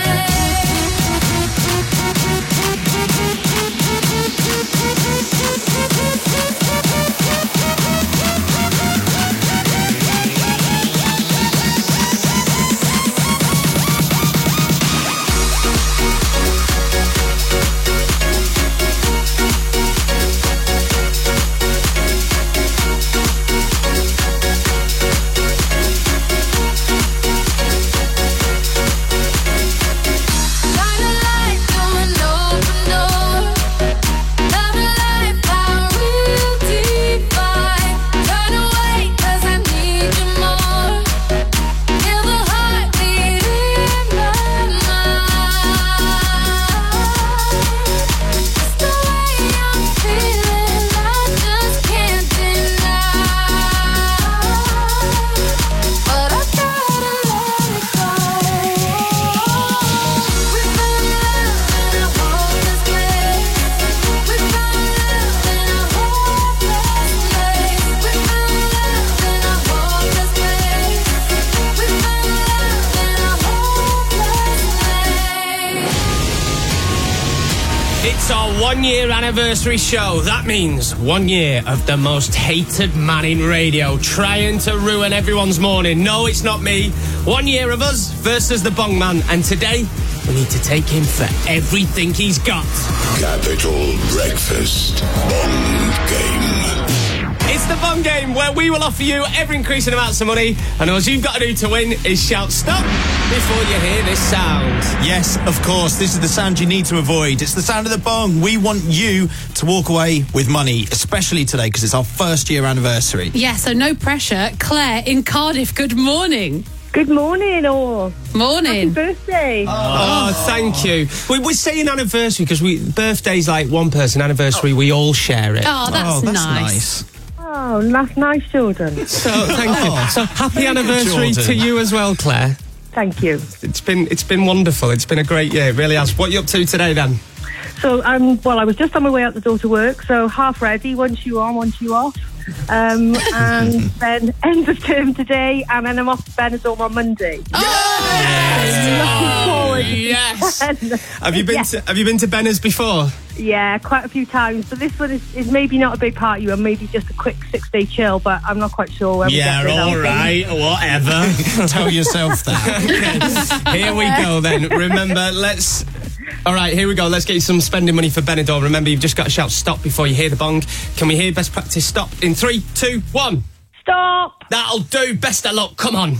S24: shine a light through an open door. Love and life, our real divide. Turn away 'cause I need you more. Feel the heartbeat in my mind. It's the way I'm feeling, I just can't deny. But I gotta let it go. We found love in a hopeless place. We found love in a hopeless place. We found love in a hopeless place. We found love in a hopeless place.
S5: It's our 1-year anniversary show. That means 1 year of the most hated man in radio, trying to ruin everyone's morning. No, it's not me. 1 year of us versus the Bong Man. And today, we need to take him for everything he's got.
S10: Capital Breakfast Bong Game.
S5: It's the Bong Game, where we will offer you ever-increasing amounts of money. And all you've got to do to win is shout stop before you hear this sound.
S7: Yes, of course. This is the sound you need to avoid. It's the sound of the bong. We want you to walk away with money, especially today because it's our 1st year anniversary.
S6: Yeah, so no pressure. Claire in Cardiff, good morning.
S16: Good morning, all.
S6: Morning.
S16: Happy birthday.
S5: Oh, thank you. We're saying anniversary because birthday's like one person, anniversary, we all share it.
S6: Oh, that's nice.
S16: Oh, that's nice, children.
S5: So, thank you. So, happy
S16: Very good,
S5: anniversary to
S16: Jordan.
S5: you as well, Claire.
S16: Thank you.
S5: It's been wonderful. It's been a great year. It really has. What are you up to today, then?
S16: So, well, I was just on my way out the door to work, so half ready, one shoe on, one shoe off. And then end of term today, and then I'm off to Benidorm on Monday. Looking forward.
S5: Yes. Have you been to Benner's before?
S16: Yeah, quite a few times. But this one is maybe not a big party one, maybe just a quick 6-day chill, but I'm not quite sure when we get there.
S5: all right, whatever.
S7: Tell yourself that.
S5: Okay. Here we go then. Remember, all right, here we go. Let's get you some spending money for Benidorm. Remember, you've just got to shout stop before you hear the bong. Can we hear best practice stop in 3, 2, 1?
S16: Stop!
S5: That'll do. Best of luck. Come on.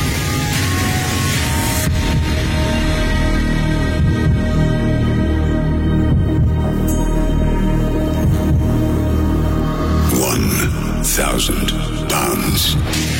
S10: £1,000.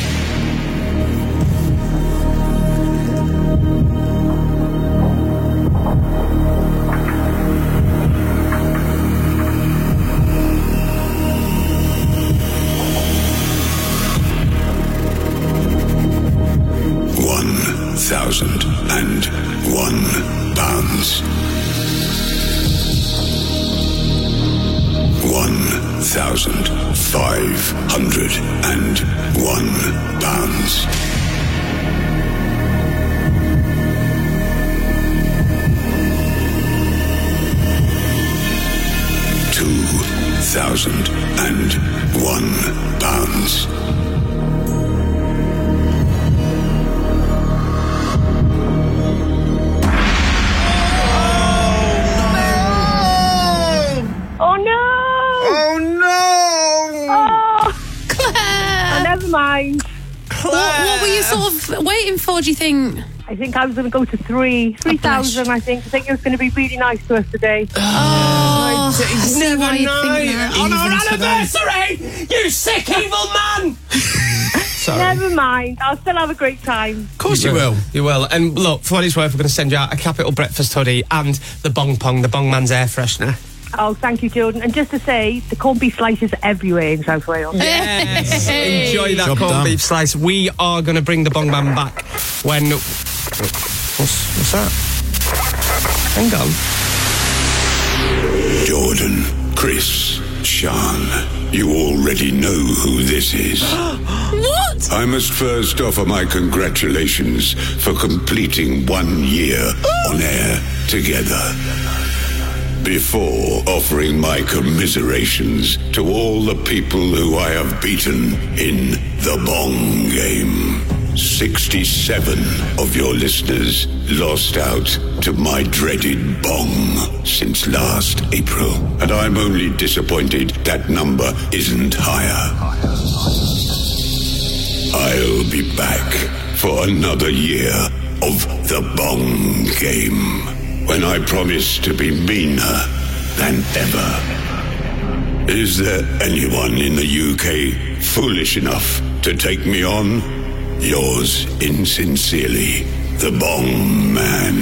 S10: £1,501. £2,001.
S16: Oh no!
S5: Oh no!
S16: Oh, Claire! Oh, never mind.
S6: What were you sort of waiting for, do you think?
S16: I think I was going to go to 3,000, I think. I think it was going to be really nice to us today.
S6: Oh,
S5: He's never
S6: why you think
S5: nice.
S6: that.
S5: On our
S7: Even today.
S5: anniversary! You sick evil man! Sorry.
S16: Never mind. I'll still have a great time.
S7: Of course you will.
S5: You will. And look, for what it's worth, we're going to send you out a Capital Breakfast hoodie and the Bong Pong, the Bong Man's air freshener.
S16: Oh, thank you, Jordan. And just to say, the corned beef slices everywhere in South Wales.
S5: Yes!
S6: Hey.
S5: Enjoy that
S7: Job
S5: corned
S7: done.
S5: beef slice. We are going to bring the Bong Man back when... What's that? Hang on.
S17: Jordan, Chris, Sean, you already know who this is.
S6: What?
S17: I must first offer my congratulations for completing 1 year on air together. Before offering my commiserations to all the people who I have beaten in the Bong game. 67 of your listeners lost out to my dreaded Bong since last April. And I'm only disappointed that number isn't higher. I'll be back for another year of the Bong game, when I promise to be meaner than ever. Is there anyone in the UK foolish enough to take me on? Yours insincerely, the Bong Man.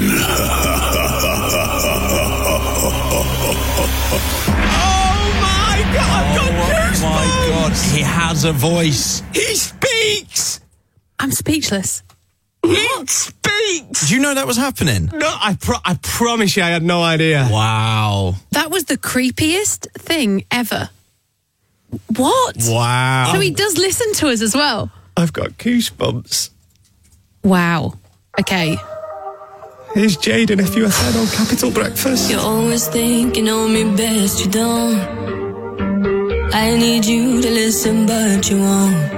S5: Oh my God, I've got goosebumps!
S7: Oh my God, he has a voice.
S5: He speaks!
S6: I'm speechless.
S5: He speaks!
S7: Do you know that was happening?
S5: No, I promise you I had no idea.
S7: Wow.
S6: That was the creepiest thing ever. What?
S7: Wow.
S6: So he does listen to us as well?
S5: I've got goosebumps.
S6: Wow. Okay.
S5: Here's Jaden FUFN on Capital Breakfast.
S24: You always think you know me best, you don't. I need you to listen, but you won't.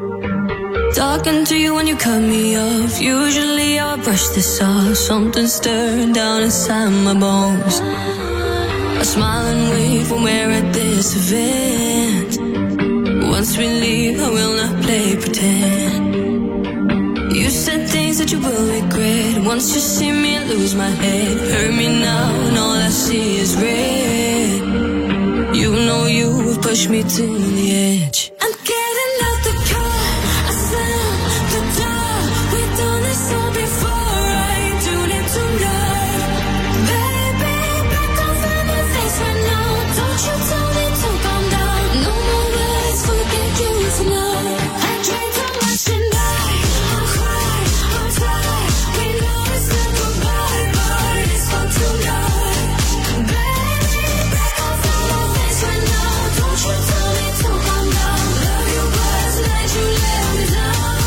S24: Talking to you when you cut me off. Usually I brush this off. Something stirring down inside my bones. I smile and wave when we're at this event. Once we leave, I will not play pretend. You said things that you will regret. Once you see me, I lose my head. Hurt me now, and all I see is red. You know you have pushed me to the edge. I'm getting out the car. I slam the door. We've done this all before. I ain't doing it tonight. Baby, back off in my face right now. Don't you tell me to calm down. No more words, forget you tonight. I drink too much tonight. I'll cry, I'll try. We know it's not goodbye, but it's for tonight. Baby, back off in my face right now. Don't you tell me to calm down. Love you, but tonight you let me down.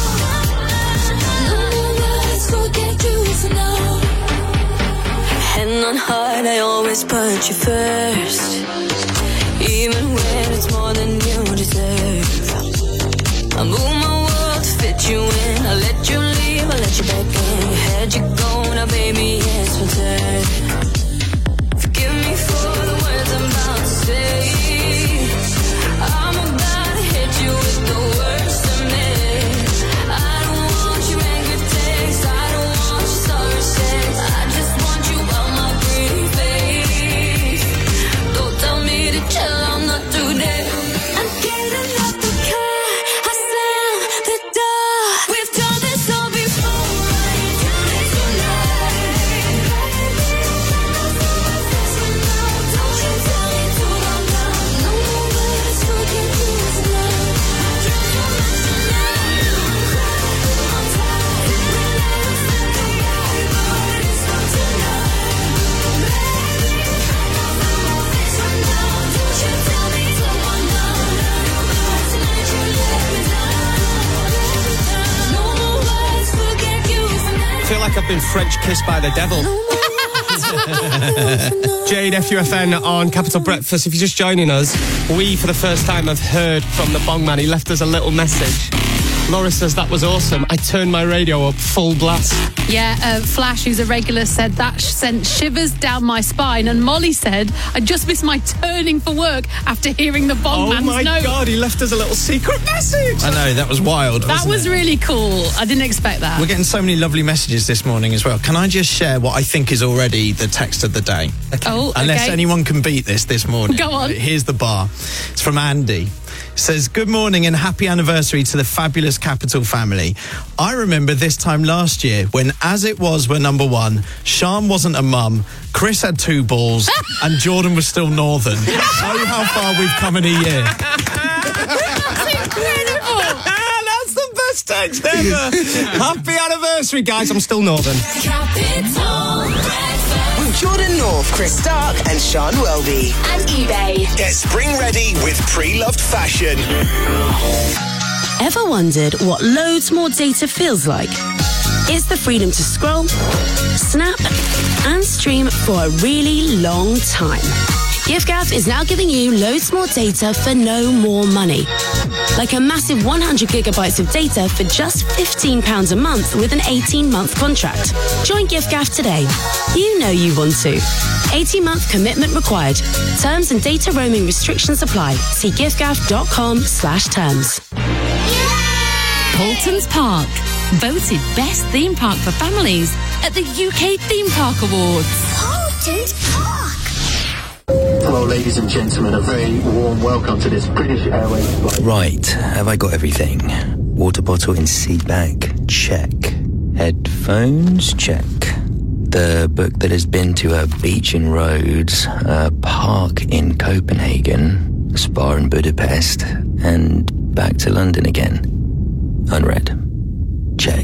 S24: No more words, forget you tonight. Hand on heart, I always put you first. Even when it's more than you deserve. I move my world to fit you in. I let you leave, I let you back in. You had you go, now baby, it's my turn. Forgive me for the words I'm about to say. I'm about to hit you with the worst of me. I don't want your angry text. I don't want your sorry sex. I just want you on my pretty face. Don't tell me to chill, I'm not today. I'm getting out the car. I slam the door. We've done this all before. I ain't doing it tonight. Don't you tell me to calm down. No more words, forget you tonight. I drink too much tonight. I'm crying, I'm tired. We never said goodbye, but it's not tonight. Baby, back off in my face right now. Don't you tell me to calm down. Tonight you let me down. No more words, forget you tonight.
S5: I feel like I've been French kissed by the devil. Jade FUFN on Capital Breakfast. If you're just joining us, we for the first time have heard from the Bong Man. He left us a little message. Laura says that was awesome. I turned my radio up full blast.
S6: Yeah, Flash, who's a regular, said that sent shivers down my spine. And Molly said, I just missed my turning for work after hearing the Bong Man's
S5: my
S6: note.
S5: God, he left us a little secret message.
S7: I know, that was wild.
S6: That was really cool. I didn't expect that.
S7: We're getting so many lovely messages this morning as well. Can I just share what I think is already the text of the day?
S6: Oh, okay.
S7: Unless anyone can beat this morning.
S6: Go on.
S7: Here's the bar. It's from Andy. Says, good morning and happy anniversary to the fabulous Capital family. I remember this time last year when As It Was were number one, Sian wasn't a mum, Chris had 2 balls, and Jordan was still northern. Show how far we've come in a year.
S5: That's the best text ever. Happy anniversary, guys. I'm still northern.
S3: Capital with Jordan North, Chris Stark, and Sean Welby.
S1: And eBay.
S2: Get spring ready with pre-loved fashion.
S8: Ever wondered what loads more data feels like? It's the freedom to scroll, snap, and stream for a really long time. giffgaff is now giving you loads more data for no more money. Like a massive 100 gigabytes of data for just £15 a month with an 18-month contract. Join giffgaff today. You know you want to. 18-month commitment required. Terms and data roaming restrictions apply. See giffgaff.com/terms.
S13: Paultons Park, voted best theme park for families at the UK Theme Park Awards.
S9: Paultons Park.
S18: Hello, ladies and gentlemen. A very warm welcome to this British Airways flight.
S19: Right, have I got everything? Water bottle in seat back? Check. Headphones? Check. The book that has been to a beach in Rhodes, a park in Copenhagen, a spa in Budapest, and back to London again. Unread. Check.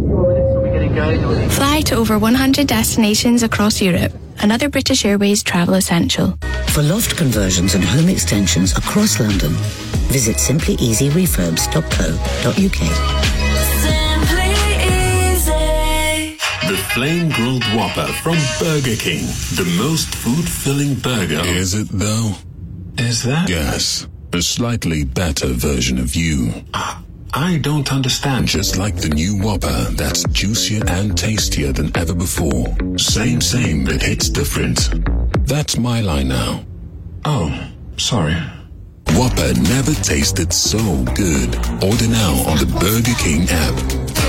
S20: Fly to over 100 destinations across Europe. Another British Airways travel essential.
S25: For loft conversions and home extensions across London, visit simplyeasyrefurbs.co.uk.
S9: Simply Easy.
S26: The Flame Grilled Whopper from Burger King. The most food-filling burger.
S17: Is it, though?
S26: Is that?
S17: Yes. A slightly better version of you.
S26: I don't understand.
S17: Just like the new Whopper, that's juicier and tastier than ever before. Same, but hits different. That's my line now.
S26: Oh, sorry.
S17: Whopper never tasted so good. Order now on the Burger King app.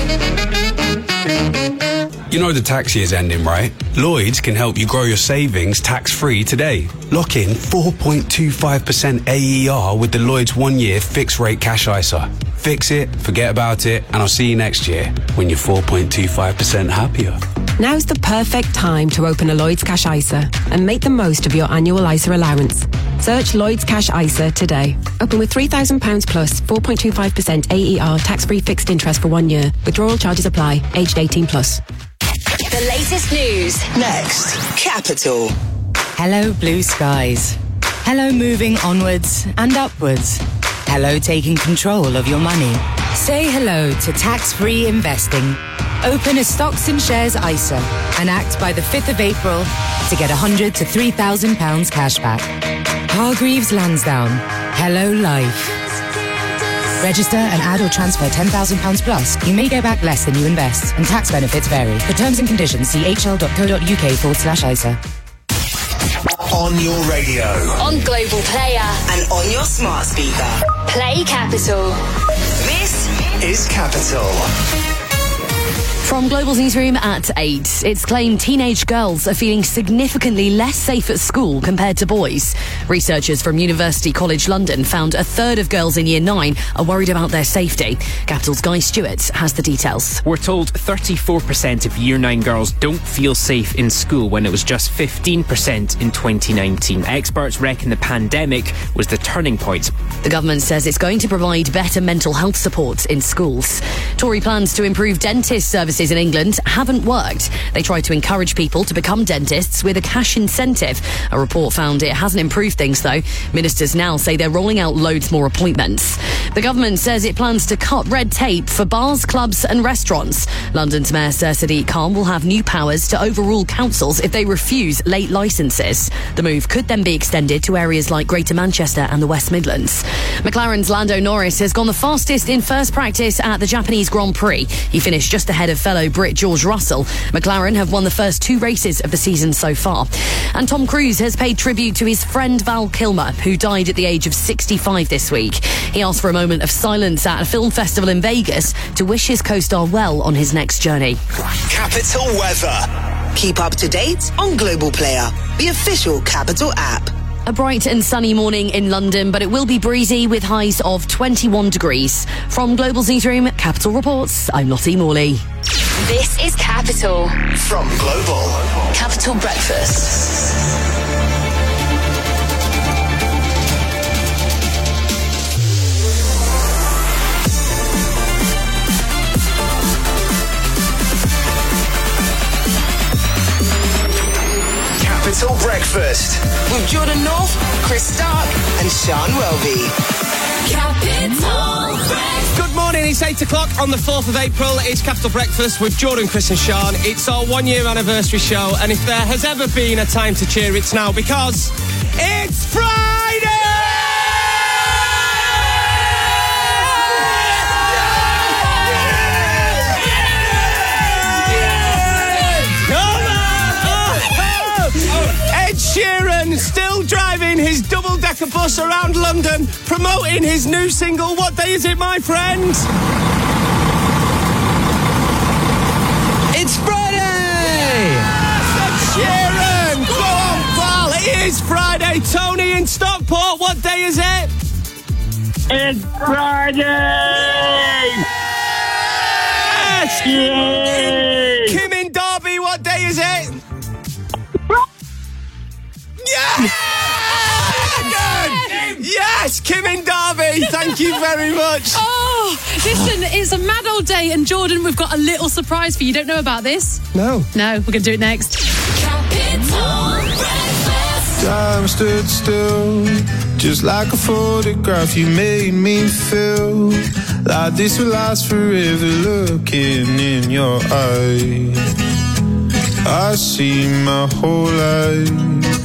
S27: You know the tax year's ending, right? Lloyds can help you grow your savings tax-free today. Lock in 4.25% AER with the Lloyds 1-year fixed rate cash ISA. Fix it, forget about it, and I'll see you next year when you're 4.25% happier.
S28: Now's the perfect time to open a Lloyds Cash ISA and make the most of your annual ISA allowance. Search Lloyds Cash ISA today. Open with £3,000 plus 4.25% AER tax-free fixed interest for 1 year. Withdrawal charges apply. Aged 18 plus.
S1: The latest news.
S3: Next, Capital.
S29: Hello, blue skies. Hello, moving onwards and upwards. Hello, taking control of your money. Say hello to tax-free investing. Open a stocks and shares ISA and act by the 5th of April to get £100 to £3,000 cash back. Hargreaves Lansdowne. Hello, life. Register and add or transfer £10,000 plus. You may get back less than you invest, and tax benefits vary. For terms and conditions, see hl.co.uk/ISA.
S2: On your radio.
S1: On Global Player.
S3: And on your smart speaker.
S1: Play Capital.
S3: This
S2: is Capital.
S23: From Global's newsroom at 8, it's claimed teenage girls are feeling significantly less safe at school compared to boys. Researchers from University College London found a third of girls in Year 9 are worried about their safety. Capital's Guy Stewart has the details.
S30: We're told 34% of Year 9 girls don't feel safe in school when it was just 15% in 2019. Experts reckon the pandemic was the turning point.
S23: The government says it's going to provide better mental health support in schools. Tory plans to improve dentist services practices in England haven't worked. They try to encourage people to become dentists with a cash incentive. A report found it hasn't improved things, though. Ministers now say they're rolling out loads more appointments. The government says it plans to cut red tape for bars, clubs and restaurants. London's Mayor Sir Sadiq Khan will have new powers to overrule councils if they refuse late licences. The move could then be extended to areas like Greater Manchester and the West Midlands. McLaren's Lando Norris has gone the fastest in first practice at the Japanese Grand Prix. He finished just ahead of fellow Brit George Russell. McLaren have won the first 2 races of the season so far. And Tom Cruise has paid tribute to his friend Val Kilmer, who died at the age of 65 this week. He asked for a moment of silence at a film festival in Vegas to wish his co-star well on his next journey.
S2: Capital weather.
S3: Keep up to date on Global Player, the official Capital app.
S23: A bright and sunny morning in London, but it will be breezy with highs of 21 degrees. From Global's newsroom, Capital Reports, I'm Lottie Morley.
S1: This is Capital.
S2: From Global.
S1: Capital Breakfast.
S2: Capital Breakfast
S3: with Jordan North, Chris Stark and Sean Welby.
S1: Capital Breakfast.
S5: Good morning, it's 8 o'clock on the 4th of April. It's Capital Breakfast with Jordan, Chris and Sean. It's our 1-year anniversary show, and if there has ever been a time to cheer, it's now, because it's Friday! Ed Sheeran still driving his double-decker bus around London, promoting his new single. What day is it, my friends?
S4: It's Friday!
S5: Ed Sheeran! Go on, pal! It is Friday. Tony in Stockport, what day is it?
S4: It's Friday!
S5: Yes!
S4: Yay!
S5: Kim in Derby, what day is it? Yeah! Yes, Kim in Derby. Thank you very much.
S6: Oh, listen, it's a mad old day, and Jordan, we've got a little surprise for you. You don't know about this?
S5: No.
S6: No, we're going to do it next.
S1: Capital Breakfast.
S10: Time stood still, just like a photograph. You made me feel like this will last forever. Looking in your eyes, I see my whole life.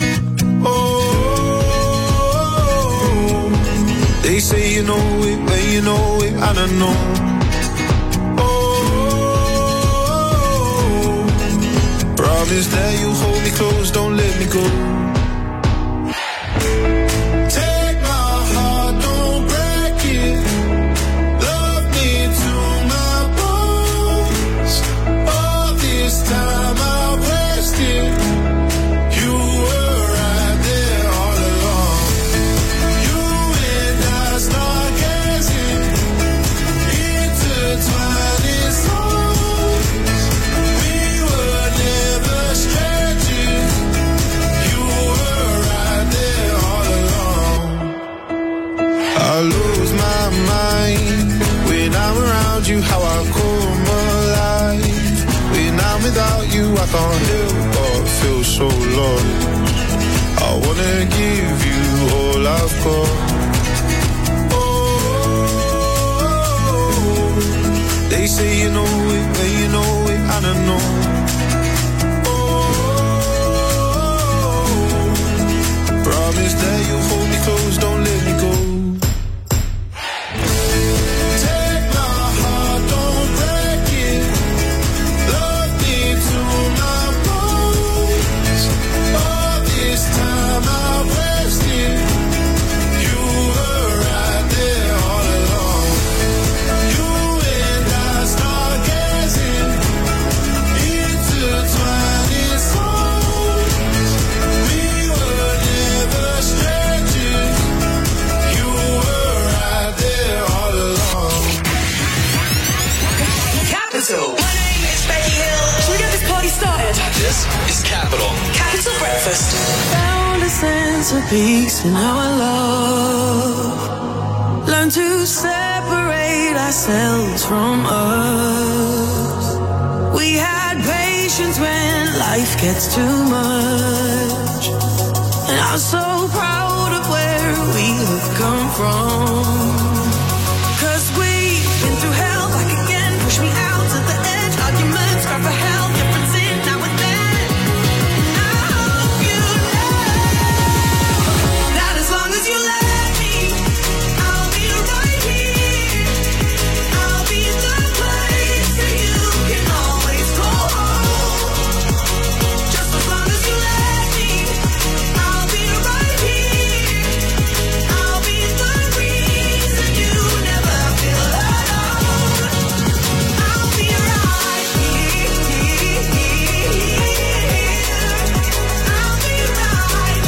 S10: They say you know it, when you know it, and I know. Oh, promise that you'll hold me close, don't let me go. Take my heart, don't break it. Love me to my bones. All this time I've wasted. You were right there all along. Stargazing, intertwining souls. We were never strangers. You were right there all along. I lose my mind when I'm around you. How I come alive when I'm without you. I can't help but feel so lost. I wanna give you all I've got. They say you know it, when you know it, and I know. Oh, promise that you'll hold me close, don't let me go. Take my heart, don't break it. Love me to my bones. All this time I've wasted. You were right there all along. Stargazing, intertwining souls. We were never strangers. You were right there all along.
S3: Capital. My name is Becky Hill. Should we get this party started?
S2: This is Capital.
S3: Capital Breakfast.
S9: Found a sense of peace in our love. Learn to separate ourselves from us. We had patience when life gets too much. And I'm so proud of where we have come from. 'Cause we've been through hell back again. Push me out to the edge. Arguments, cry for help. Difference in now and then. And I hope you know that as long as you let me, I'll be right here. I'll be the place that you can always call home. Just as long as you let me, I'll be right here. I'll be the reason you never feel alone. I'll be right here. I'll be right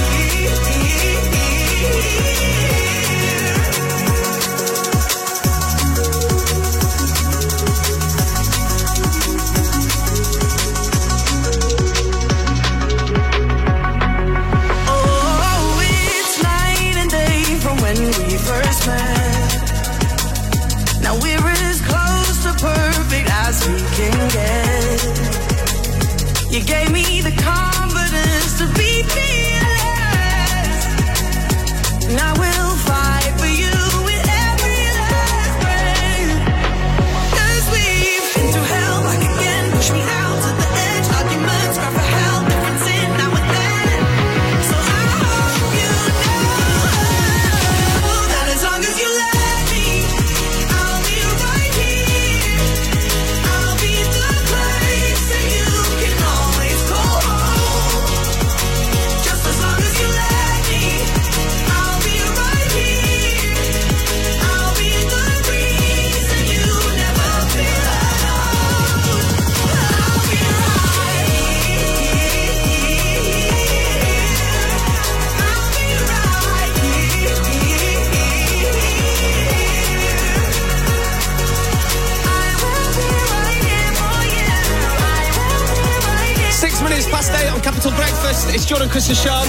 S9: Oh, it's night and day from when we first met. Now we're as close to perfect as we can get. You gave me the confidence to be fearless. Now we'll fight for you with every last breath. 'Cause we've been through hell back again. Push me out to the edge. Arguments, cry for help. Difference in now and then. So I hope you know that as long as you let me, I'll be right here. I'll be the place that you can always call home. Just as long as you let me, I'll be right here. I'll be the reason you never feel alone. I'll be right here. I'll be right here. I will be right here for you. I will be right here.
S5: 6 minutes past 8 on Capital Breakfast. It's Jordan, Chris and Sean.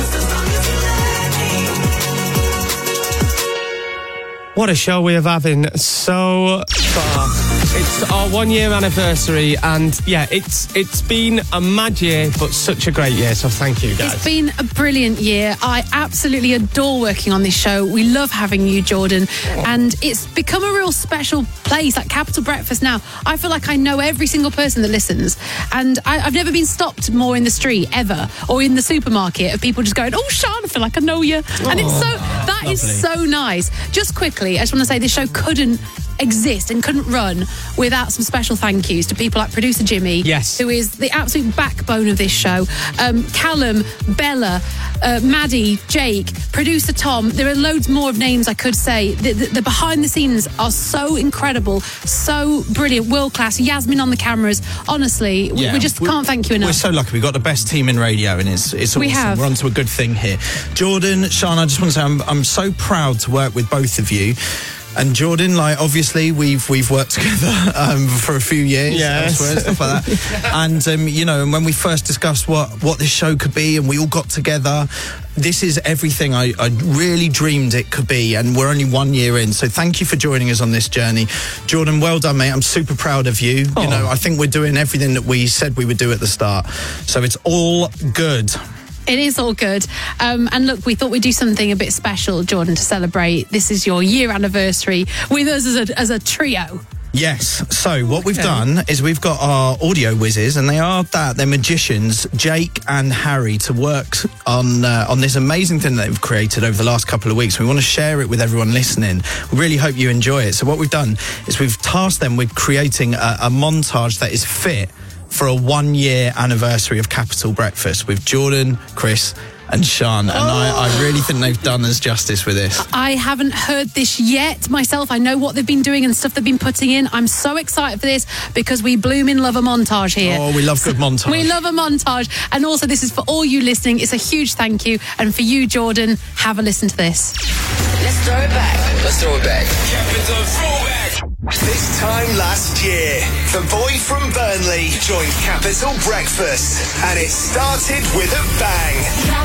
S5: What a show we are having so far. It's our 1 year anniversary, and yeah, it's been a mad year, but such a great year, so thank you guys.
S6: It's been a brilliant year. I absolutely adore working on this show. We love having you, Jordan. And it's become a real special place, like Capital Breakfast now. I feel like I know every single person that listens. And I've never been stopped more in the street, ever, or in the supermarket, of people just going, "Oh, Sean, I feel like I know you." And it's so, that is so nice. Just quickly, I just want to say this show couldn't exist and couldn't run without some special thank yous to people like producer Jimmy,
S5: Yes.
S6: who is the absolute backbone of this show, Callum, Bella, Maddie, Jake, producer Tom. There are loads more of names I could say. The behind the scenes are so incredible, so brilliant, world class. Yasmin on the cameras. Honestly, we just can't thank you enough.
S7: We're so lucky. We've got the best team in radio, and it's awesome.
S6: We have.
S7: We're onto a good thing here. Jordan, Sean, I just want to say I'm so proud to work with both of you. And Jordan, like, obviously we've worked together for a few years, elsewhere and stuff like that. And you know, and when we first discussed what this show could be, and we all got together, this is everything I really dreamed it could be, and we're only 1 year in. So thank you for joining us on this journey, Jordan. Well done, mate. I'm super proud of you. You know, I think we're doing everything that we said we would do at the start. So it's all good.
S6: It is all good. And look, we thought we'd do something a bit special, Jordan, to celebrate. This is your year anniversary with us as a trio.
S7: Yes. So what we've done is we've got our audio whizzes, and they're magicians, Jake and Harry, to work on this amazing thing that they've created over the last couple of weeks. We want to share it with everyone listening. We really hope you enjoy it. So what we've done is we've tasked them with creating a montage that is fit for a 1 year anniversary of Capital Breakfast with Jordan, Chris and Sean. And I really think they've done us justice with this.
S6: I haven't heard this yet myself. I know what they've been doing and stuff they've been putting in. I'm so excited for this because we blooming love a montage here.
S7: Oh, we love good montage.
S6: We love a montage. And also, this is for all you listening. It's a huge thank you. And for you, Jordan, have a listen to this.
S3: Let's throw it back.
S2: Let's throw it back. Capital Throwback. This time last year, the boy from Burnley joined Capital Breakfast, and it started with a bang.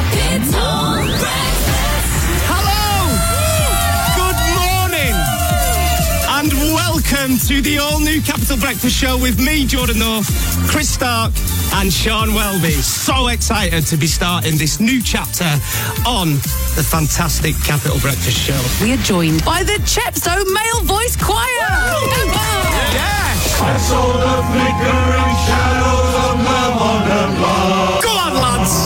S1: Capital Breakfast.
S5: Hello! Good morning! And welcome to the all-new Capital Breakfast Show with me, Jordan North, Chris Stark and Sean Welby. So excited to be starting this new chapter on the fantastic Capital Breakfast Show.
S6: We are joined by the Chepstow Male Voice Choir.